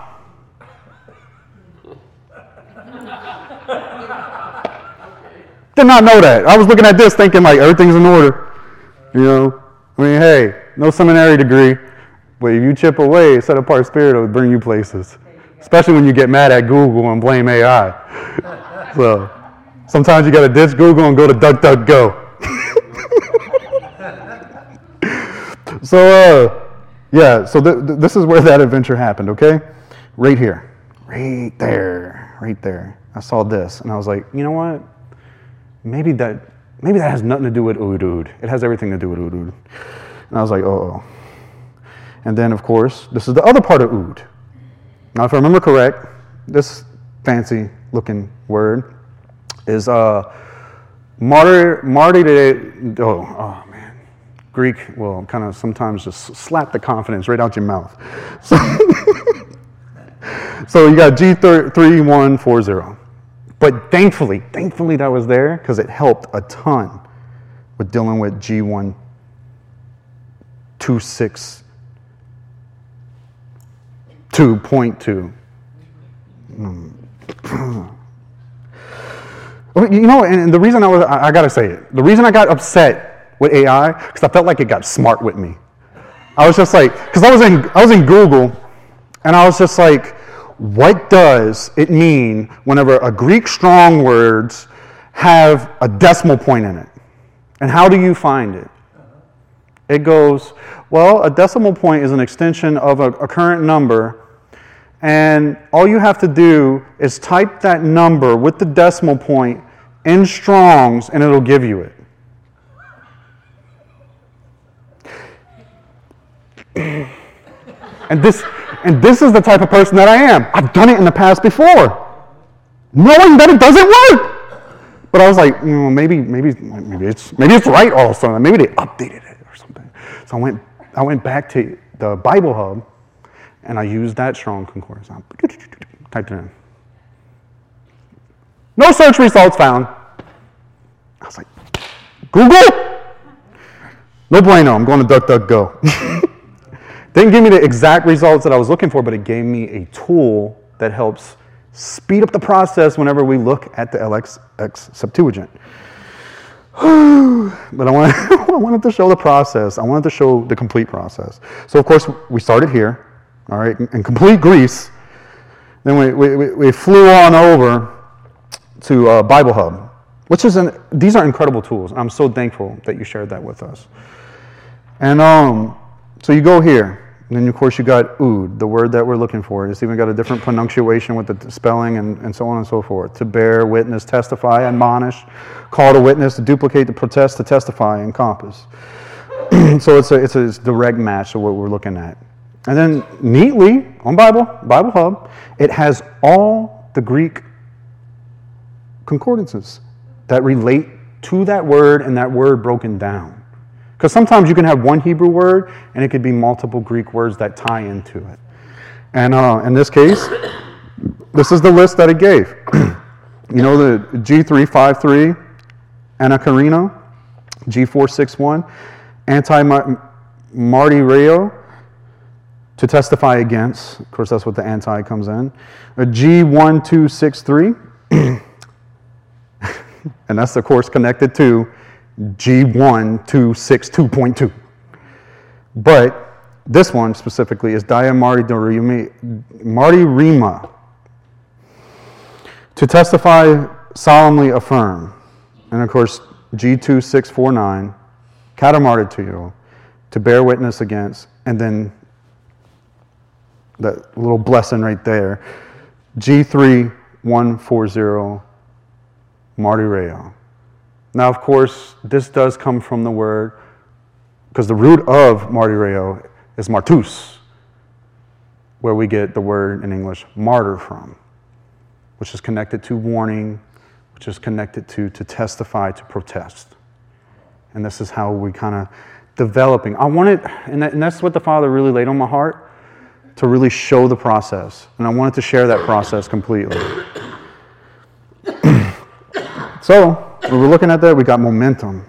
Did not know that. I was looking at this thinking like everything's in order. You know? I mean, hey, no seminary degree, but if you chip away, set apart spirit, it'll bring you places. Especially when you get mad at Google and blame AI. So sometimes you got to ditch Google and go to DuckDuckGo. So, yeah, so this is where that adventure happened, okay? Right here. Right there. I saw this, and I was like, you know what? Maybe that has nothing to do with Ood. It has everything to do with Ood. And I was like, oh. And then, of course, this is the other part of Ood. Now, if I remember correct, this fancy-looking word is martyr. Oh man, Greek will kind of sometimes just slap the confidence right out your mouth. So you got G3140. But thankfully that was there because it helped a ton with dealing with G1262.2. You know, and the reason I gotta say it, the reason I got upset with AI, because I felt like it got smart with me. I was just like, because I was in Google, and I was just like, what does it mean whenever a Greek strong words have a decimal point in it? And how do you find it? It goes, well, a decimal point is an extension of a current number, and all you have to do is type that number with the decimal point in Strong's, and it'll give you it. And this is the type of person that I am. I've done it in the past before, knowing that it doesn't work. But I was like, maybe it's right all of a sudden. Maybe they updated it or something. So I went back to the Bible Hub, and I used that Strong Concordance. I typed it in. No search results found. I was like, Google? No bueno, I'm going to DuckDuckGo. Didn't give me the exact results that I was looking for, but it gave me a tool that helps speed up the process whenever we look at the LXX Septuagint. But I wanted to show the process. I wanted to show the complete process. So, of course, we started here, all right, in complete Greece. Then we flew on over to Bible Hub, which is these are incredible tools. I'm so thankful that you shared that with us. And so you go here. And then, of course, you got ood, the word that we're looking for. It's even got a different pronunciation with the spelling and so on and so forth. To bear, witness, testify, admonish, call to witness, to duplicate, to protest, to testify, encompass. So it's a direct match of what we're looking at. And then neatly, on Bible Hub, it has all the Greek concordances that relate to that word and that word broken down. Because sometimes you can have one Hebrew word, and it could be multiple Greek words that tie into it. And in this case, this is the list that it gave. You know, the G353, anakarino, G461, anti-martyreo, to testify against. Of course, that's what the anti comes in. A G1263, and that's, of course, connected to G1262.2. But this one specifically is diamartyrema, to testify, solemnly affirm. And of course, G2649, katamartyrio, to bear witness against. And then that little blessing right there, G3140, martyreo. Now, of course, this does come from the word, because the root of martyreo is martus, where we get the word in English martyr from, which is connected to warning, which is connected to testify, to protest. And this is how we kind of developing. I wanted, and that's what the Father really laid on my heart, to really show the process. And I wanted to share that process completely. So, when we're looking at that, we got momentum.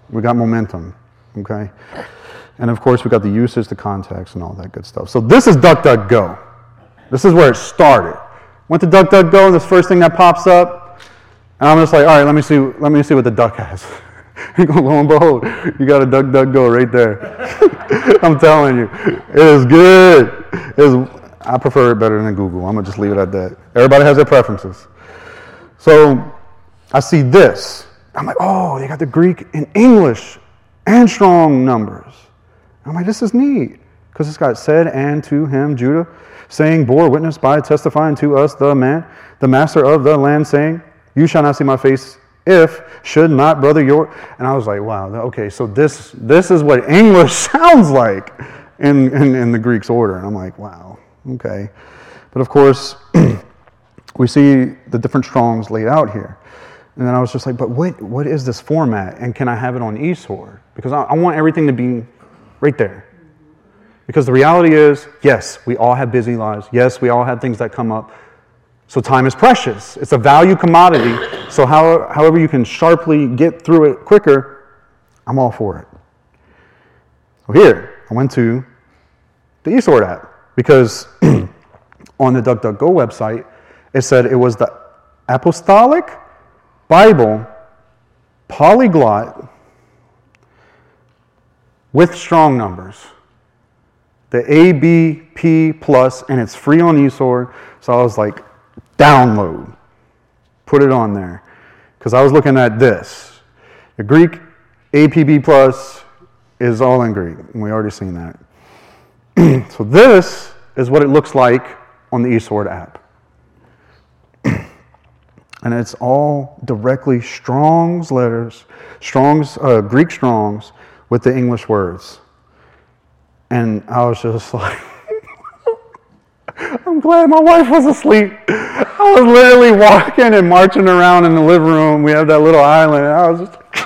Okay? And of course, we got the usage, the context, and all that good stuff. So this is DuckDuckGo. This is where it started. Went to DuckDuckGo, and this first thing that pops up, And I'm just like, all right, let me see what the duck has. Lo and behold, you got a DuckDuckGo right there. I'm telling you, it is good. I prefer it better than Google. I'm going to just leave it at that. Everybody has their preferences. So I see this. I'm like, oh, they got the Greek and English and strong numbers. I'm like, this is neat. Because it's got said and to him, Judah, saying, bore witness by testifying to us, the master of the land, saying, you shall not see my face if should not brother your. And I was like, wow, okay, so this is what English sounds like in the Greek's order. And I'm like, wow, okay. But of course, we see the different Strongs laid out here. And then I was just like, but what is this format? And can I have it on eSword? Because I want everything to be right there. Because the reality is, yes, we all have busy lives. Yes, we all have things that come up. So time is precious. It's a value commodity. So however you can sharply get through it quicker, I'm all for it. Well, here, I went to the eSword app because on the DuckDuckGo website, it said it was the Apostolic Bible Polyglot with strong numbers. The ABP Plus, and it's free on eSword. So I was like, download. Put it on there. Because I was looking at this. The Greek APB Plus is all in Greek. And we already seen that. So this is what it looks like on the eSword app. And it's all directly Strong's letters, Greek Strong's with the English words. And I was just like, I'm glad my wife was asleep. I was literally walking and marching around in the living room. We have that little island. And I was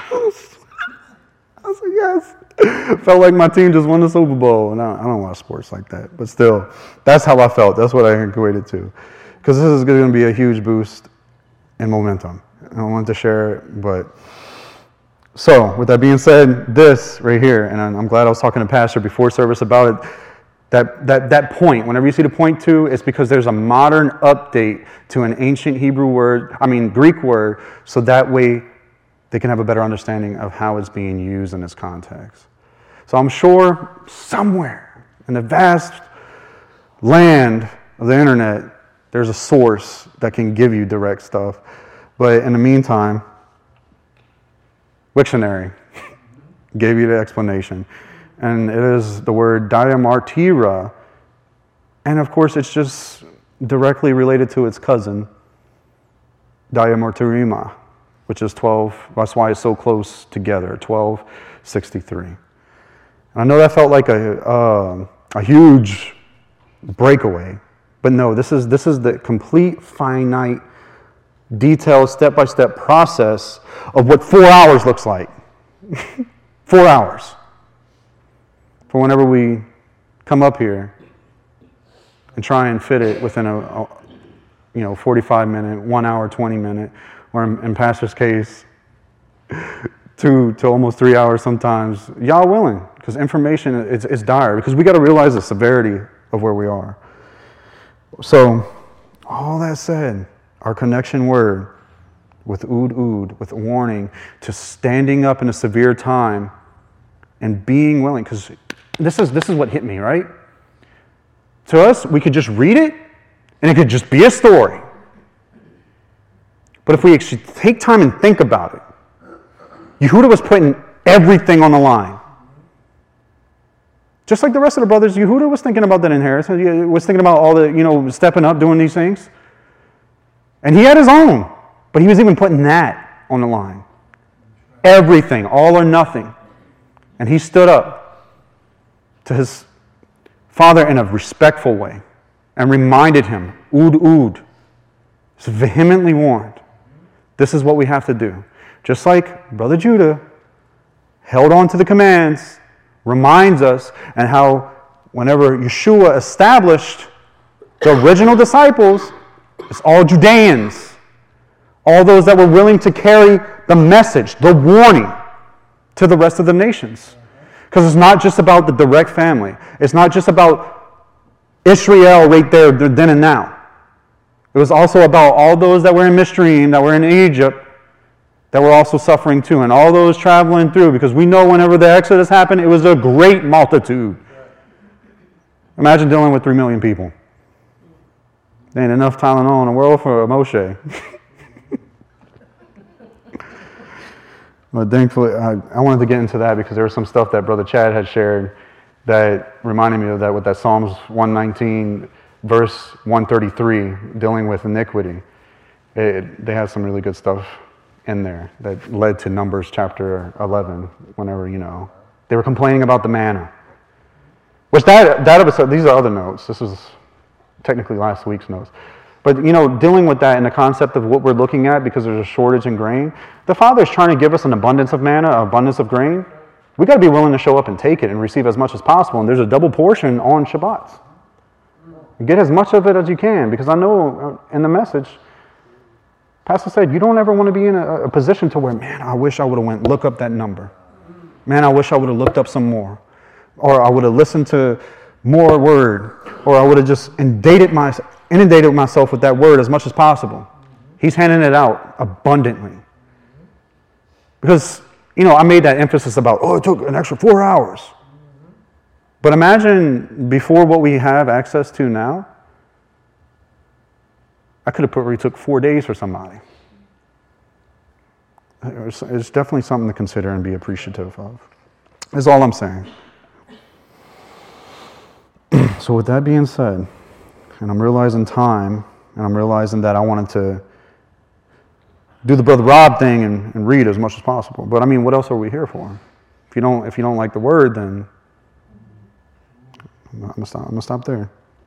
like, yes. Felt like my team just won the Super Bowl. And I don't watch sports like that. But still, that's how I felt. That's what I equated to. Because this is going to be a huge boost in momentum. I wanted to share it, but... So, with that being said, this right here, and I'm glad I was talking to Pastor before service about it, that point, whenever you see the point two, it's because there's a modern update to an ancient Greek word, so that way they can have a better understanding of how it's being used in this context. So I'm sure somewhere in the vast land of the internet, there's a source that can give you direct stuff. But in the meantime, Wiktionary gave you the explanation. And it is the word diamartira. And of course, it's just directly related to its cousin, diamartirima, which is 12. That's why it's so close together, 1263. And I know that felt like a huge breakaway. But no, this is the complete, finite, detailed, step-by-step process of what 4 hours looks like. 4 hours. For whenever we come up here and try and fit it within a 45-minute, 1 hour, 20-minute, or in Pastor's case, 2 to almost 3 hours sometimes, y'all willing, because information is dire, because we got to realize the severity of where we are. So, all that said, our connection word with ood, with warning to standing up in a severe time and being willing, because this is what hit me, right? To us, we could just read it and it could just be a story. But if we actually take time and think about it, Yehuda was putting everything on the line. Just like the rest of the brothers, Yehuda was thinking about that inheritance. He was thinking about all the, stepping up, doing these things. And he had his own, but he was even putting that on the line. Everything, all or nothing. And he stood up to his father in a respectful way and reminded him, ood. He's vehemently warned. This is what we have to do. Just like Brother Judah held on to the commands, reminds us, and how whenever Yeshua established the original disciples, it's all Judeans, all those that were willing to carry the message, the warning to the rest of the nations. Because it's not just about the direct family. It's not just about Israel right there, then and now. It was also about all those that were in Mitzrayim, that were in Egypt, that were also suffering too, and all those traveling through, because we know whenever the Exodus happened, it was a great multitude. Imagine dealing with 3 million people. There ain't enough Tylenol in the world for Moshe. But thankfully, I wanted to get into that because there was some stuff that Brother Chad had shared that reminded me of that with that Psalms 119, verse 133, dealing with iniquity. They had some really good stuff in there that led to Numbers chapter 11, whenever, they were complaining about the manna. Which that episode, these are other notes. This is technically last week's notes. But, dealing with that in the concept of what we're looking at, because there's a shortage in grain, the Father is trying to give us an abundance of manna, an abundance of grain. We got to be willing to show up and take it and receive as much as possible. And there's a double portion on Shabbats. Get as much of it as you can, because I know in the message, Pastor said, you don't ever want to be in a position to where, man, I wish I would have went look up that number. Man, I wish I would have looked up some more. Or I would have listened to more word. Or I would have just inundated myself with that word as much as possible. He's handing it out abundantly. Because, I made that emphasis about, it took an extra 4 hours. But imagine before what we have access to now, I could have probably took 4 days for somebody. It's definitely something to consider and be appreciative of. That's all I'm saying. So with that being said, and I'm realizing time, and I'm realizing that I wanted to do the Brother Rob thing and read as much as possible. But I mean, what else are we here for? If you don't like the word, then I'm gonna stop there.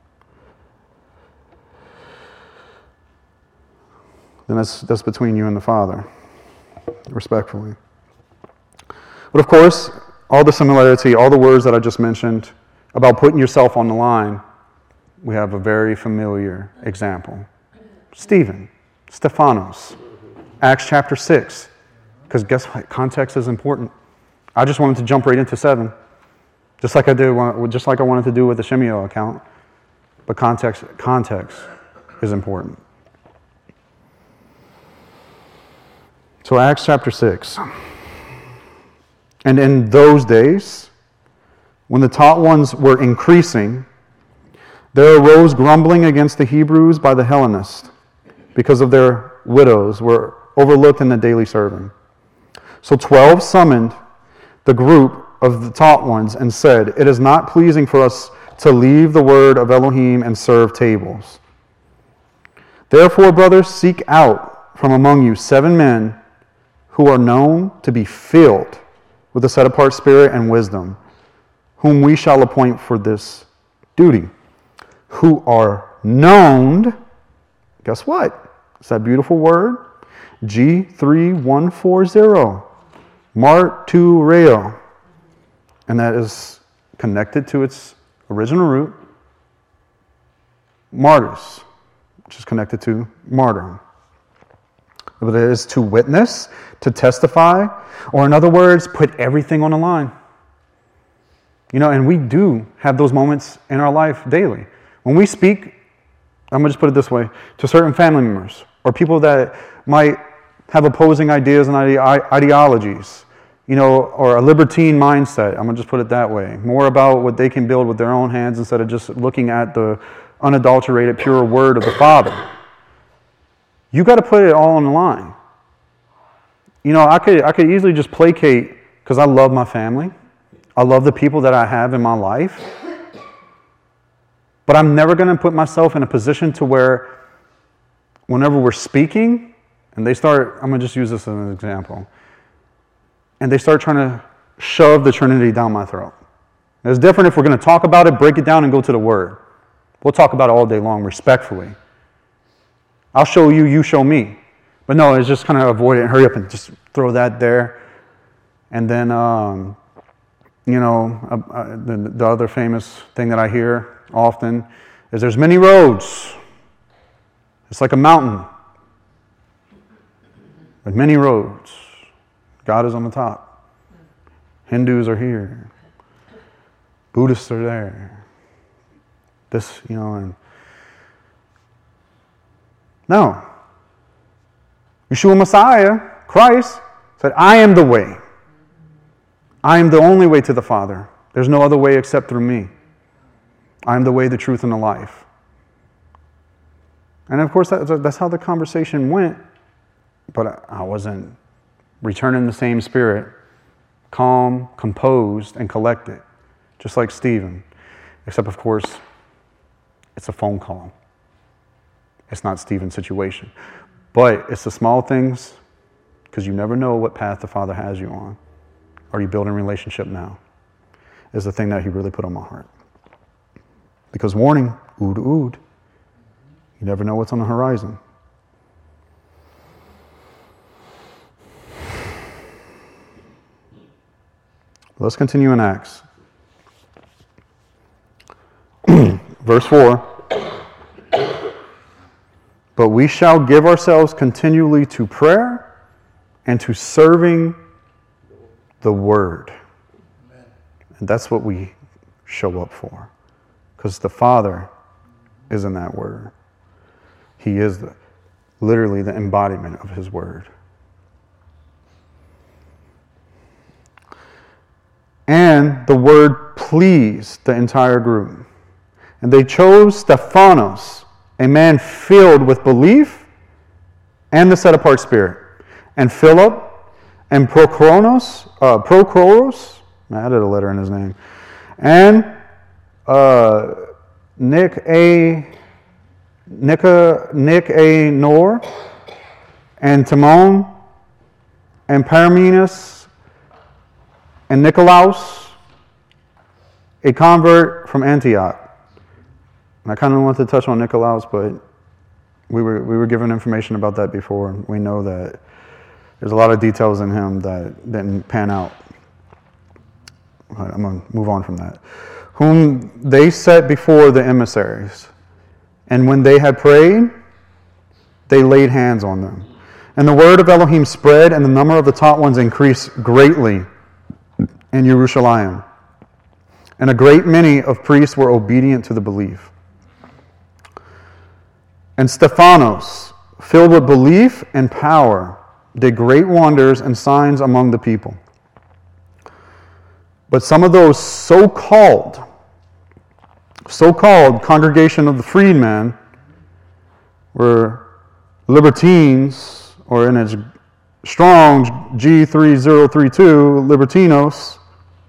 Then that's between you and the Father, respectfully. But of course, all the similarity, all the words that I just mentioned about putting yourself on the line, we have a very familiar example. Stephanos, Acts chapter 6. Because guess what? Context is important. I just wanted to jump right into 7. Just like I wanted to do with the Shimeo account. But context is important. So Acts chapter 6. And in those days, when the taught ones were increasing, there arose grumbling against the Hebrews by the Hellenists, because of their widows were overlooked in the daily serving. So 12 summoned the group of the taught ones and said, "It is not pleasing for us to leave the word of Elohim and serve tables. Therefore, brothers, seek out from among you 7 men who are known to be filled with a set-apart spirit and wisdom, whom we shall appoint for this duty, who are known," guess what? It's that beautiful word, G3140, martureo, and that is connected to its original root, martyrs, which is connected to martyr. But it is to witness, to testify, or in other words, put everything on the line. And we do have those moments in our life daily. When we speak, I'm going to just put it this way, to certain family members or people that might have opposing ideas and ideologies, or a libertine mindset. I'm going to just put it that way. More about what they can build with their own hands instead of just looking at the unadulterated, pure word of the Father. You got to put it all on the line. I could easily just placate because I love my family. I love the people that I have in my life. But I'm never going to put myself in a position to where whenever we're speaking, and I'm going to just use this as an example, and they start trying to shove the Trinity down my throat. It's different if we're going to talk about it, break it down, and go to the Word. We'll talk about it all day long, respectfully. I'll show you, you show me. But no, it's just kind of avoid it and hurry up and just throw that there. And then, the other famous thing that I hear often is there's many roads. It's like a mountain with many roads. God is on the top. Hindus are here. Buddhists are there. And No. Yeshua Messiah, Christ, said, I am the way. I am the only way to the Father. There's no other way except through me. I am the way, the truth, and the life. And of course, that's how the conversation went. But I wasn't returning the same spirit, calm, composed, and collected, just like Stephen. Except, of course, it's a phone call. It's not Stephen's situation. But it's the small things, because you never know what path the Father has you on. Are you building a relationship now? Is the thing that he really put on my heart. Because warning, ood ood. You never know what's on the horizon. Let's continue in Acts. Verse 4. But we shall give ourselves continually to prayer and to serving the Word. Amen. And that's what we show up for. Because the Father is in that Word. He is literally the embodiment of His Word. And the Word pleased the entire group. And they chose Stephanos, a man filled with belief and the set-apart spirit, and Philip, and Prochorus, I added a letter in his name, and Nicanor, and Timon, and Parmenas, and Nicolaus, a convert from Antioch. And I kind of wanted to touch on Nicolaus, but we were given information about that before. We know that there's a lot of details in him that didn't pan out. I'm going to move on from that. Whom they set before the emissaries. And when they had prayed, they laid hands on them. And the word of Elohim spread, and the number of the taught ones increased greatly in Jerusalem. And a great many of priests were obedient to the belief. And Stephanos, filled with belief and power, did great wonders and signs among the people. But some of those so-called congregation of the freedmen were libertines, or in its Strong's G3032, libertinos.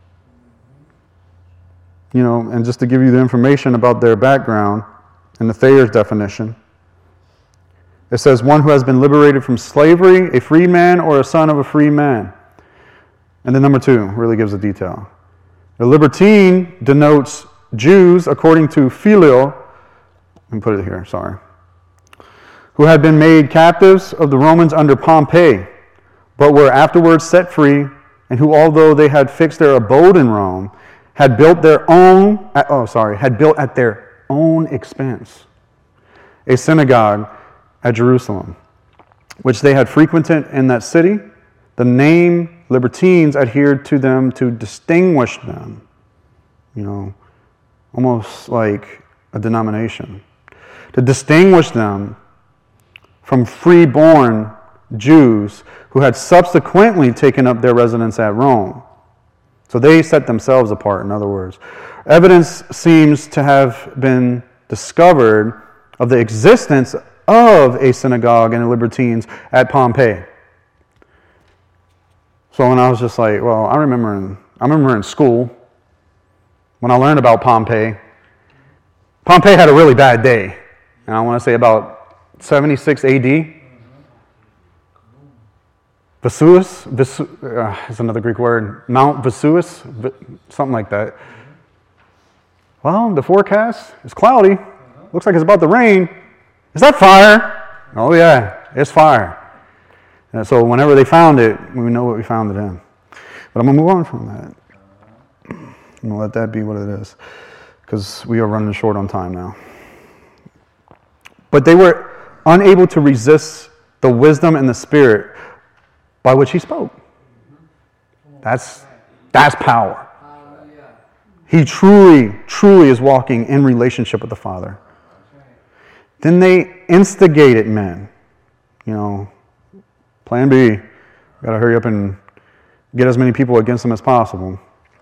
You know, and just to give you the information about their background in the Thayer's definition, it says one who has been liberated from slavery, a free man, or a son of a free man. And then number 2 really gives the detail. The libertine denotes Jews, according to Philo, let me put it here, sorry, who had been made captives of the Romans under Pompey, but were afterwards set free, and who, although they had fixed their abode in Rome, had built at their own expense a synagogue at Jerusalem, which they had frequented in that city. The name libertines adhered to them to distinguish them, you know, almost like a denomination, to distinguish them from free-born Jews who had subsequently taken up their residence at Rome. So they set themselves apart, in other words. Evidence seems to have been discovered of the existence of a synagogue and libertines at Pompeii. So when I was just like, well, I remember in school, when I learned about Pompeii had a really bad day. And I want to say about 76 AD. Vesuvius is another Greek word. Mount Vesuvius, something like that. Well, the forecast is cloudy. Looks like it's about to rain. Is that fire? Oh yeah, it's fire. And so whenever they found it, we know what we found it in. But I'm going to move on from that. I'm going to let that be what it is, because we are running short on time now. But they were unable to resist the wisdom and the spirit by which he spoke. That's power. He truly is walking in relationship with the Father. Then they instigated men. Plan B. Got to hurry up and get as many people against them as possible.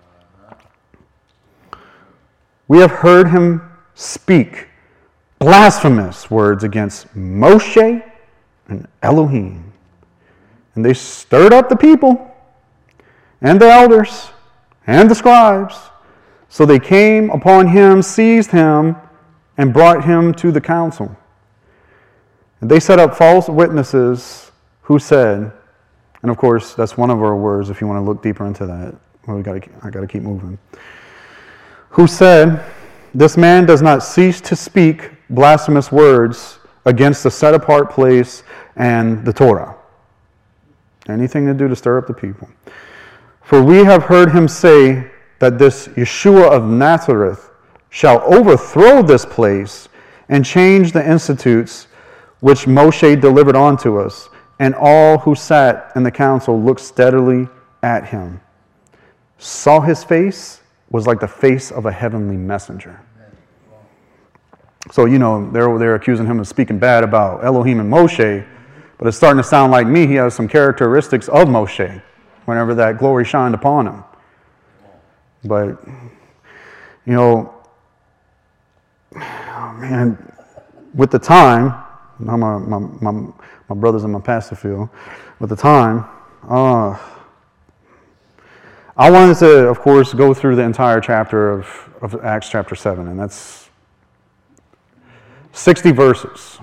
We have heard him speak blasphemous words against Moshe and Elohim. And they stirred up the people and the elders and the scribes. So they came upon him, seized him, and brought him to the council. And they set up false witnesses who said, and of course, that's one of our words if you want to look deeper into that. Well, I got to keep moving. Who said, this man does not cease to speak blasphemous words against the set-apart place and the Torah. Anything to do to stir up the people. For we have heard him say that this Yeshua of Nazareth shall overthrow this place and change the institutes which Moshe delivered unto us. And all who sat in the council looked steadily at him. Saw his face was like the face of a heavenly messenger. So, they're accusing him of speaking bad about Elohim and Moshe, but it's starting to sound like me. He has some characteristics of Moshe whenever that glory shined upon him. But, with the time, my brothers in my pastor field, with the time, I wanted to, of course, go through the entire chapter of Acts chapter 7, and that's 60 verses.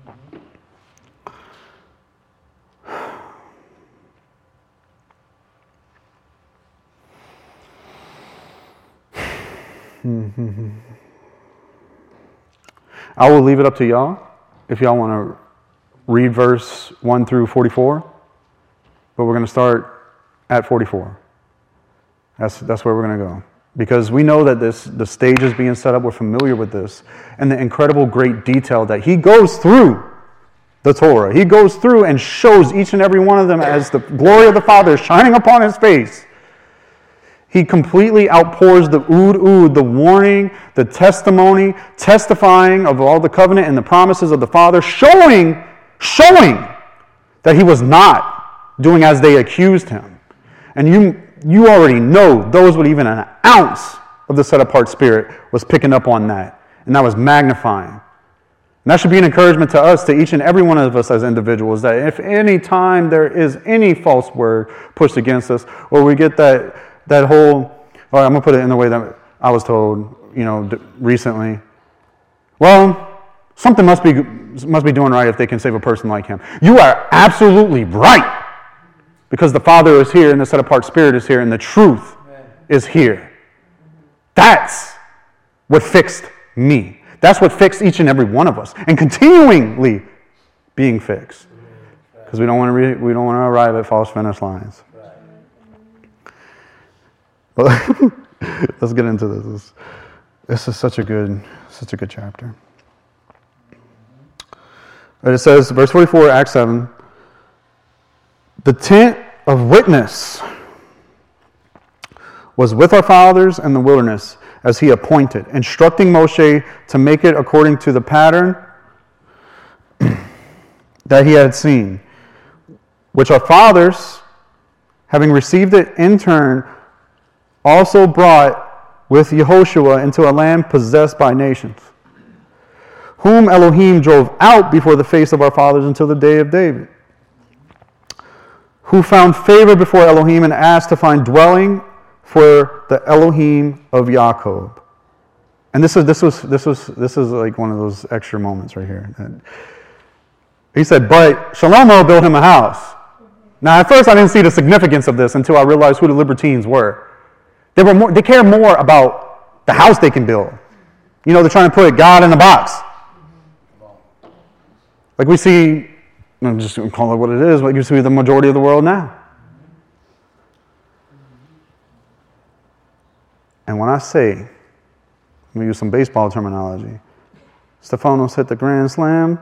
I will leave it up to y'all if y'all want to read verse 1 through 44, but we're going to start at 44. That's where we're going to go. Because we know that the stage is being set up, we're familiar with this, and the incredible great detail that he goes through the Torah. He goes through and shows each and every one of them as the glory of the Father shining upon his face. He completely outpours the the warning, the testimony, testifying of all the covenant and the promises of the Father, showing that he was not doing as they accused him. And you already know those with even an ounce of the set-apart spirit was picking up on that. And that was magnifying. And that should be an encouragement to us, to each and every one of us as individuals, that if any time there is any false word pushed against us, or we get that whole, or I'm going to put it in the way that I was told, recently. Well, something must be doing right if they can save a person like him. You are absolutely right. Because the Father is here and the set-apart Spirit is here and the truth is here. That's what fixed me. That's what fixed each and every one of us. And continually being fixed. Because we don't want to arrive at false finish lines. Well, let's get into this. This is such a good chapter. And it says, verse 44, Acts 7, the tent of witness was with our fathers in the wilderness as he appointed, instructing Moshe to make it according to the pattern that he had seen, which our fathers, having received it in turn, also brought with Yehoshua into a land possessed by nations, whom Elohim drove out before the face of our fathers until the day of David, who found favor before Elohim and asked to find dwelling for the Elohim of Yaakov. And this is like one of those extra moments right here. He said, but Shlomo built him a house. Now, at first I didn't see the significance of this until I realized who the libertines were. They care more about the house they can build. They're trying to put God in a box. Like we see, I'm just going to call it what it is, like you see the majority of the world now. And when I say, I'm going to use some baseball terminology, Stefanos hit the grand slam,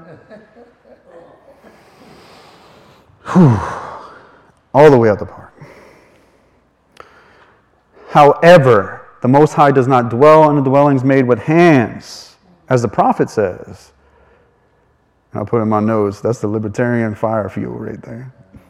all the way out the park. However, the Most High does not dwell in the dwellings made with hands, as the prophet says. And I'll put in my notes, that's the libertarian fire fuel right there.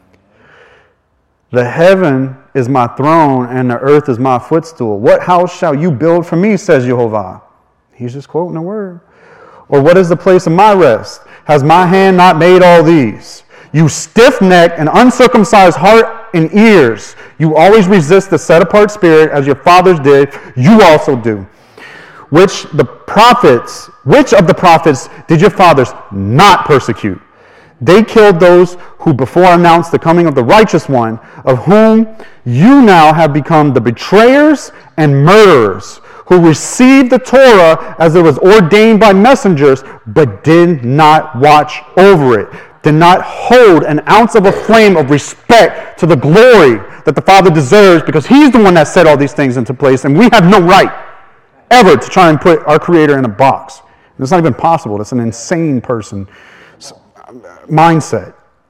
The heaven is my throne and the earth is my footstool. What house shall you build for me, says Jehovah? He's just quoting the word. Or what is the place of my rest? Has my hand not made all these? You stiff-necked and uncircumcised heart and ears. You always resist the set-apart spirit as your fathers did. You also do. Which of the prophets did your fathers not persecute? They killed those who before announced the coming of the righteous one, of whom you now have become the betrayers and murderers, who received the Torah as it was ordained by messengers, but did not watch over it, did not hold an ounce of a flame of respect to the glory that the Father deserves, because He's the one that set all these things into place, and we have no right ever to try and put our Creator in a box. It's not even possible. It's an insane person mindset.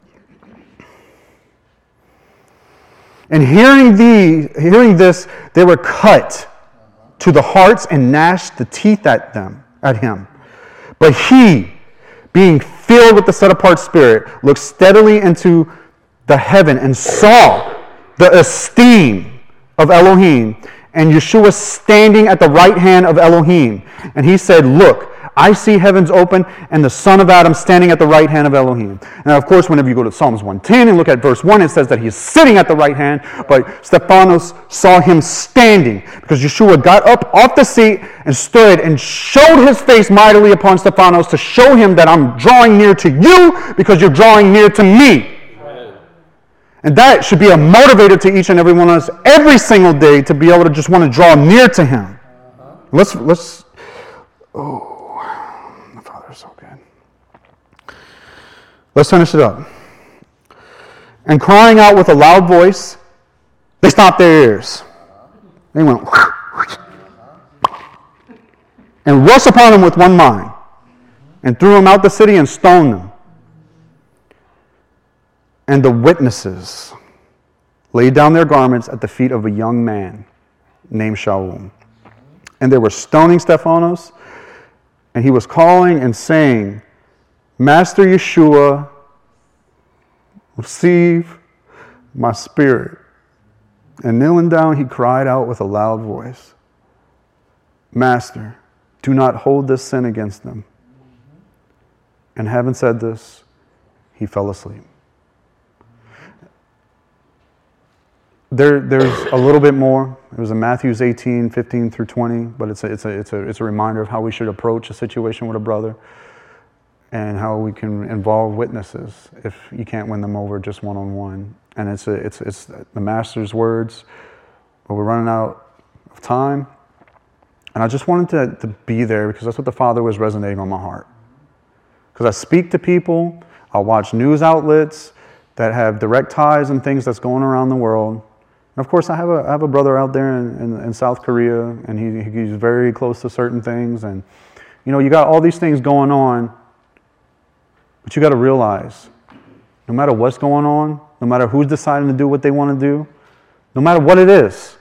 And hearing this, they were cut to the hearts and gnashed the teeth at him. But he, being filled with the set-apart spirit, looked steadily into the heaven and saw the esteem of Elohim and Yeshua standing at the right hand of Elohim. And he said, look, I see heavens open and the Son of Adam standing at the right hand of Elohim. Now, of course, whenever you go to Psalms 110 and look at verse 1, it says that he is sitting at the right hand, but Stephanos saw him standing because Yeshua got up off the seat and stood and showed his face mightily upon Stephanos to show him that I'm drawing near to you because you're drawing near to me. And that should be a motivator to each and every one of us every single day to be able to just want to draw near to him. Let's the Father is so good. Let's finish it up. And crying out with a loud voice, they stopped their ears. They went and rushed upon him with one mind and threw him out the city and stoned them. And the witnesses laid down their garments at the feet of a young man named Shaul. And they were stoning Stephanos, and he was calling and saying, Master Yeshua, receive my spirit. And kneeling down, he cried out with a loud voice, Master, do not hold this sin against them. And having said this, he fell asleep. There's a little bit more. It was in Matthew 18, 15 through 20, but it's a reminder of how we should approach a situation with a brother and how we can involve witnesses if you can't win them over just one-on-one. And it's the Master's words, but we're running out of time. And I just wanted to be there because that's what the Father was resonating on my heart. Because I speak to people, I watch news outlets that have direct ties and things that's going around the world. And of course, I have a brother out there in South Korea, and he's very close to certain things. And, you got all these things going on, but you got to realize, no matter what's going on, no matter who's deciding to do what they want to do, no matter what it is,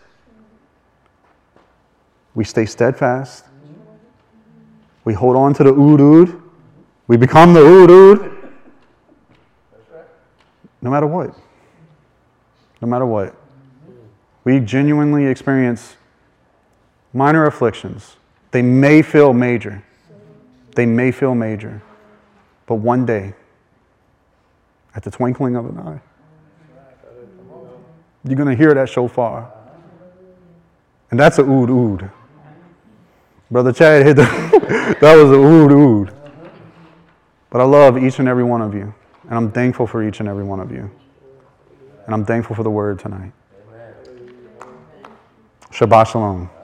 we stay steadfast. We hold on to the Ood. We become the Ood. No matter what. No matter what. We genuinely experience minor afflictions. They may feel major. But one day, at the twinkling of an eye, you're going to hear that shofar. And that's a ood. Brother Chad hit that was a ood. But I love each and every one of you. And I'm thankful for each and every one of you. And I'm thankful for the word tonight. Shabbat Shalom.